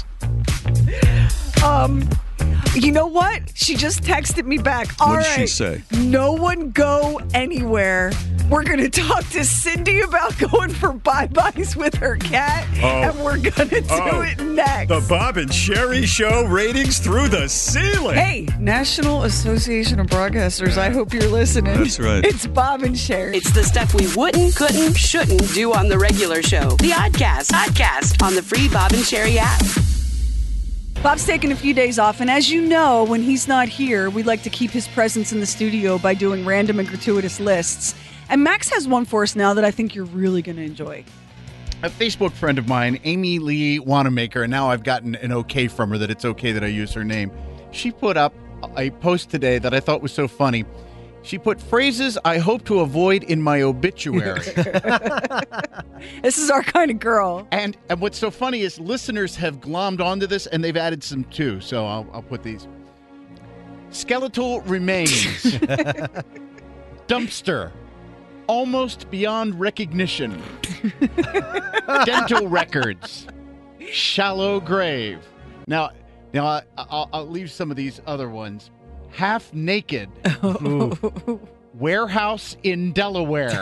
Um, you know what? She just texted me back. All What right, did she say? no one go anywhere. We're going to talk to Cindy about going for bye-byes with her cat, Oh. and we're going to do Oh. it next. The Bob and Sherry Show ratings through the ceiling. Hey, National Association of Broadcasters, I hope you're listening. That's right. It's Bob and Sherry. It's the stuff we wouldn't, couldn't, shouldn't do on the regular show. The Oddcast, Oddcast on the free Bob and Sherry app. Bob's taking a few days off, and as you know, when he's not here, we like to keep his presence in the studio by doing random and gratuitous lists. And Max has one for us now that I think you're really going to enjoy. A Facebook friend of mine, Amy Lee Wanamaker, and now I've gotten an okay from her that it's okay that I use her name. She put up a post today that I thought was so funny. She put phrases I hope to avoid in my obituary. This is our kind of girl. And, and what's so funny is listeners have glommed onto this, and they've added some too. So I'll, I'll put these. Skeletal remains. Dumpster. Almost beyond recognition. Dental records. Shallow grave. Now, now I, I'll, I'll leave some of these other ones. Half naked. Warehouse in Delaware.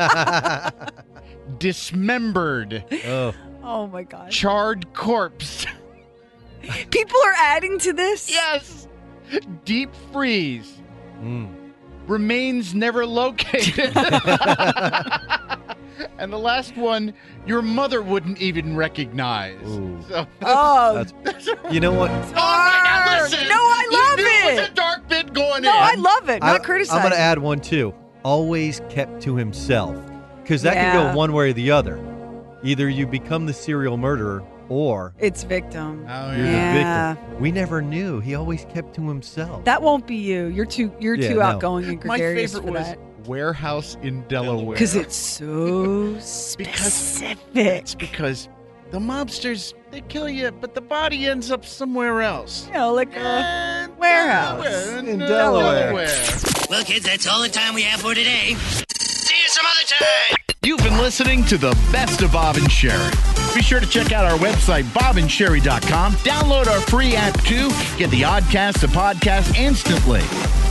Dismembered. Oh. Oh my God. Charred corpse. People are adding to this? Yes. Deep freeze. Mm. Remains never located. And the last one, your mother wouldn't even recognize. So, Oh, That's, you know what? oh now listen. No, I love you knew it. It was a dark bit going no, in. I love it. Not I, criticizing. I'm going to add one too. Always kept to himself. Because that Yeah. can go one way or the other. Either you become the serial murderer or It's victim. Oh, you're yeah. the victim. We never knew. He always kept to himself. That won't be you. You're too. You're Yeah, too no. outgoing and My gregarious favorite for was that. warehouse in Delaware. Because it's so specific. Because the mobsters, they kill you, but the body ends up somewhere else. You know, like a warehouse. In Delaware. Well, kids, that's all the time we have for today. See you some other time. You've been listening to the best of Bob and Sherry. Be sure to check out our website, bob and sherry dot com. Download our free app, too. Get the Oddcast, the podcast instantly.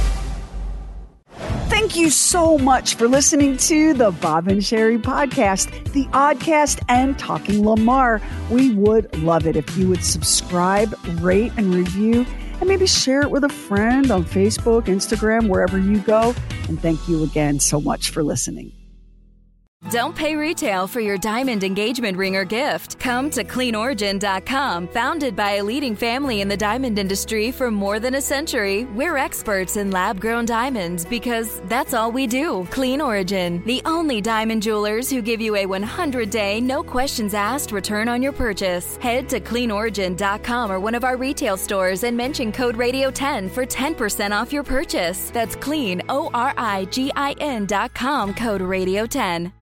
Thank you so much for listening to the Bob and Sherry podcast, the Oddcast, and Talking Lamar. We would love it if you would subscribe, rate, and review, and maybe share it with a friend on Facebook, Instagram, wherever you go. And thank you again so much for listening. Don't pay retail for your diamond engagement ring or gift. Come to clean origin dot com. Founded by a leading family in the diamond industry for more than a century, we're experts in lab-grown diamonds because that's all we do. Clean Origin, the only diamond jewelers who give you a one hundred day, no questions asked return on your purchase. Head to clean origin dot com or one of our retail stores and mention code radio ten for ten percent off your purchase. That's clean, O R I G I N dot com, code radio ten.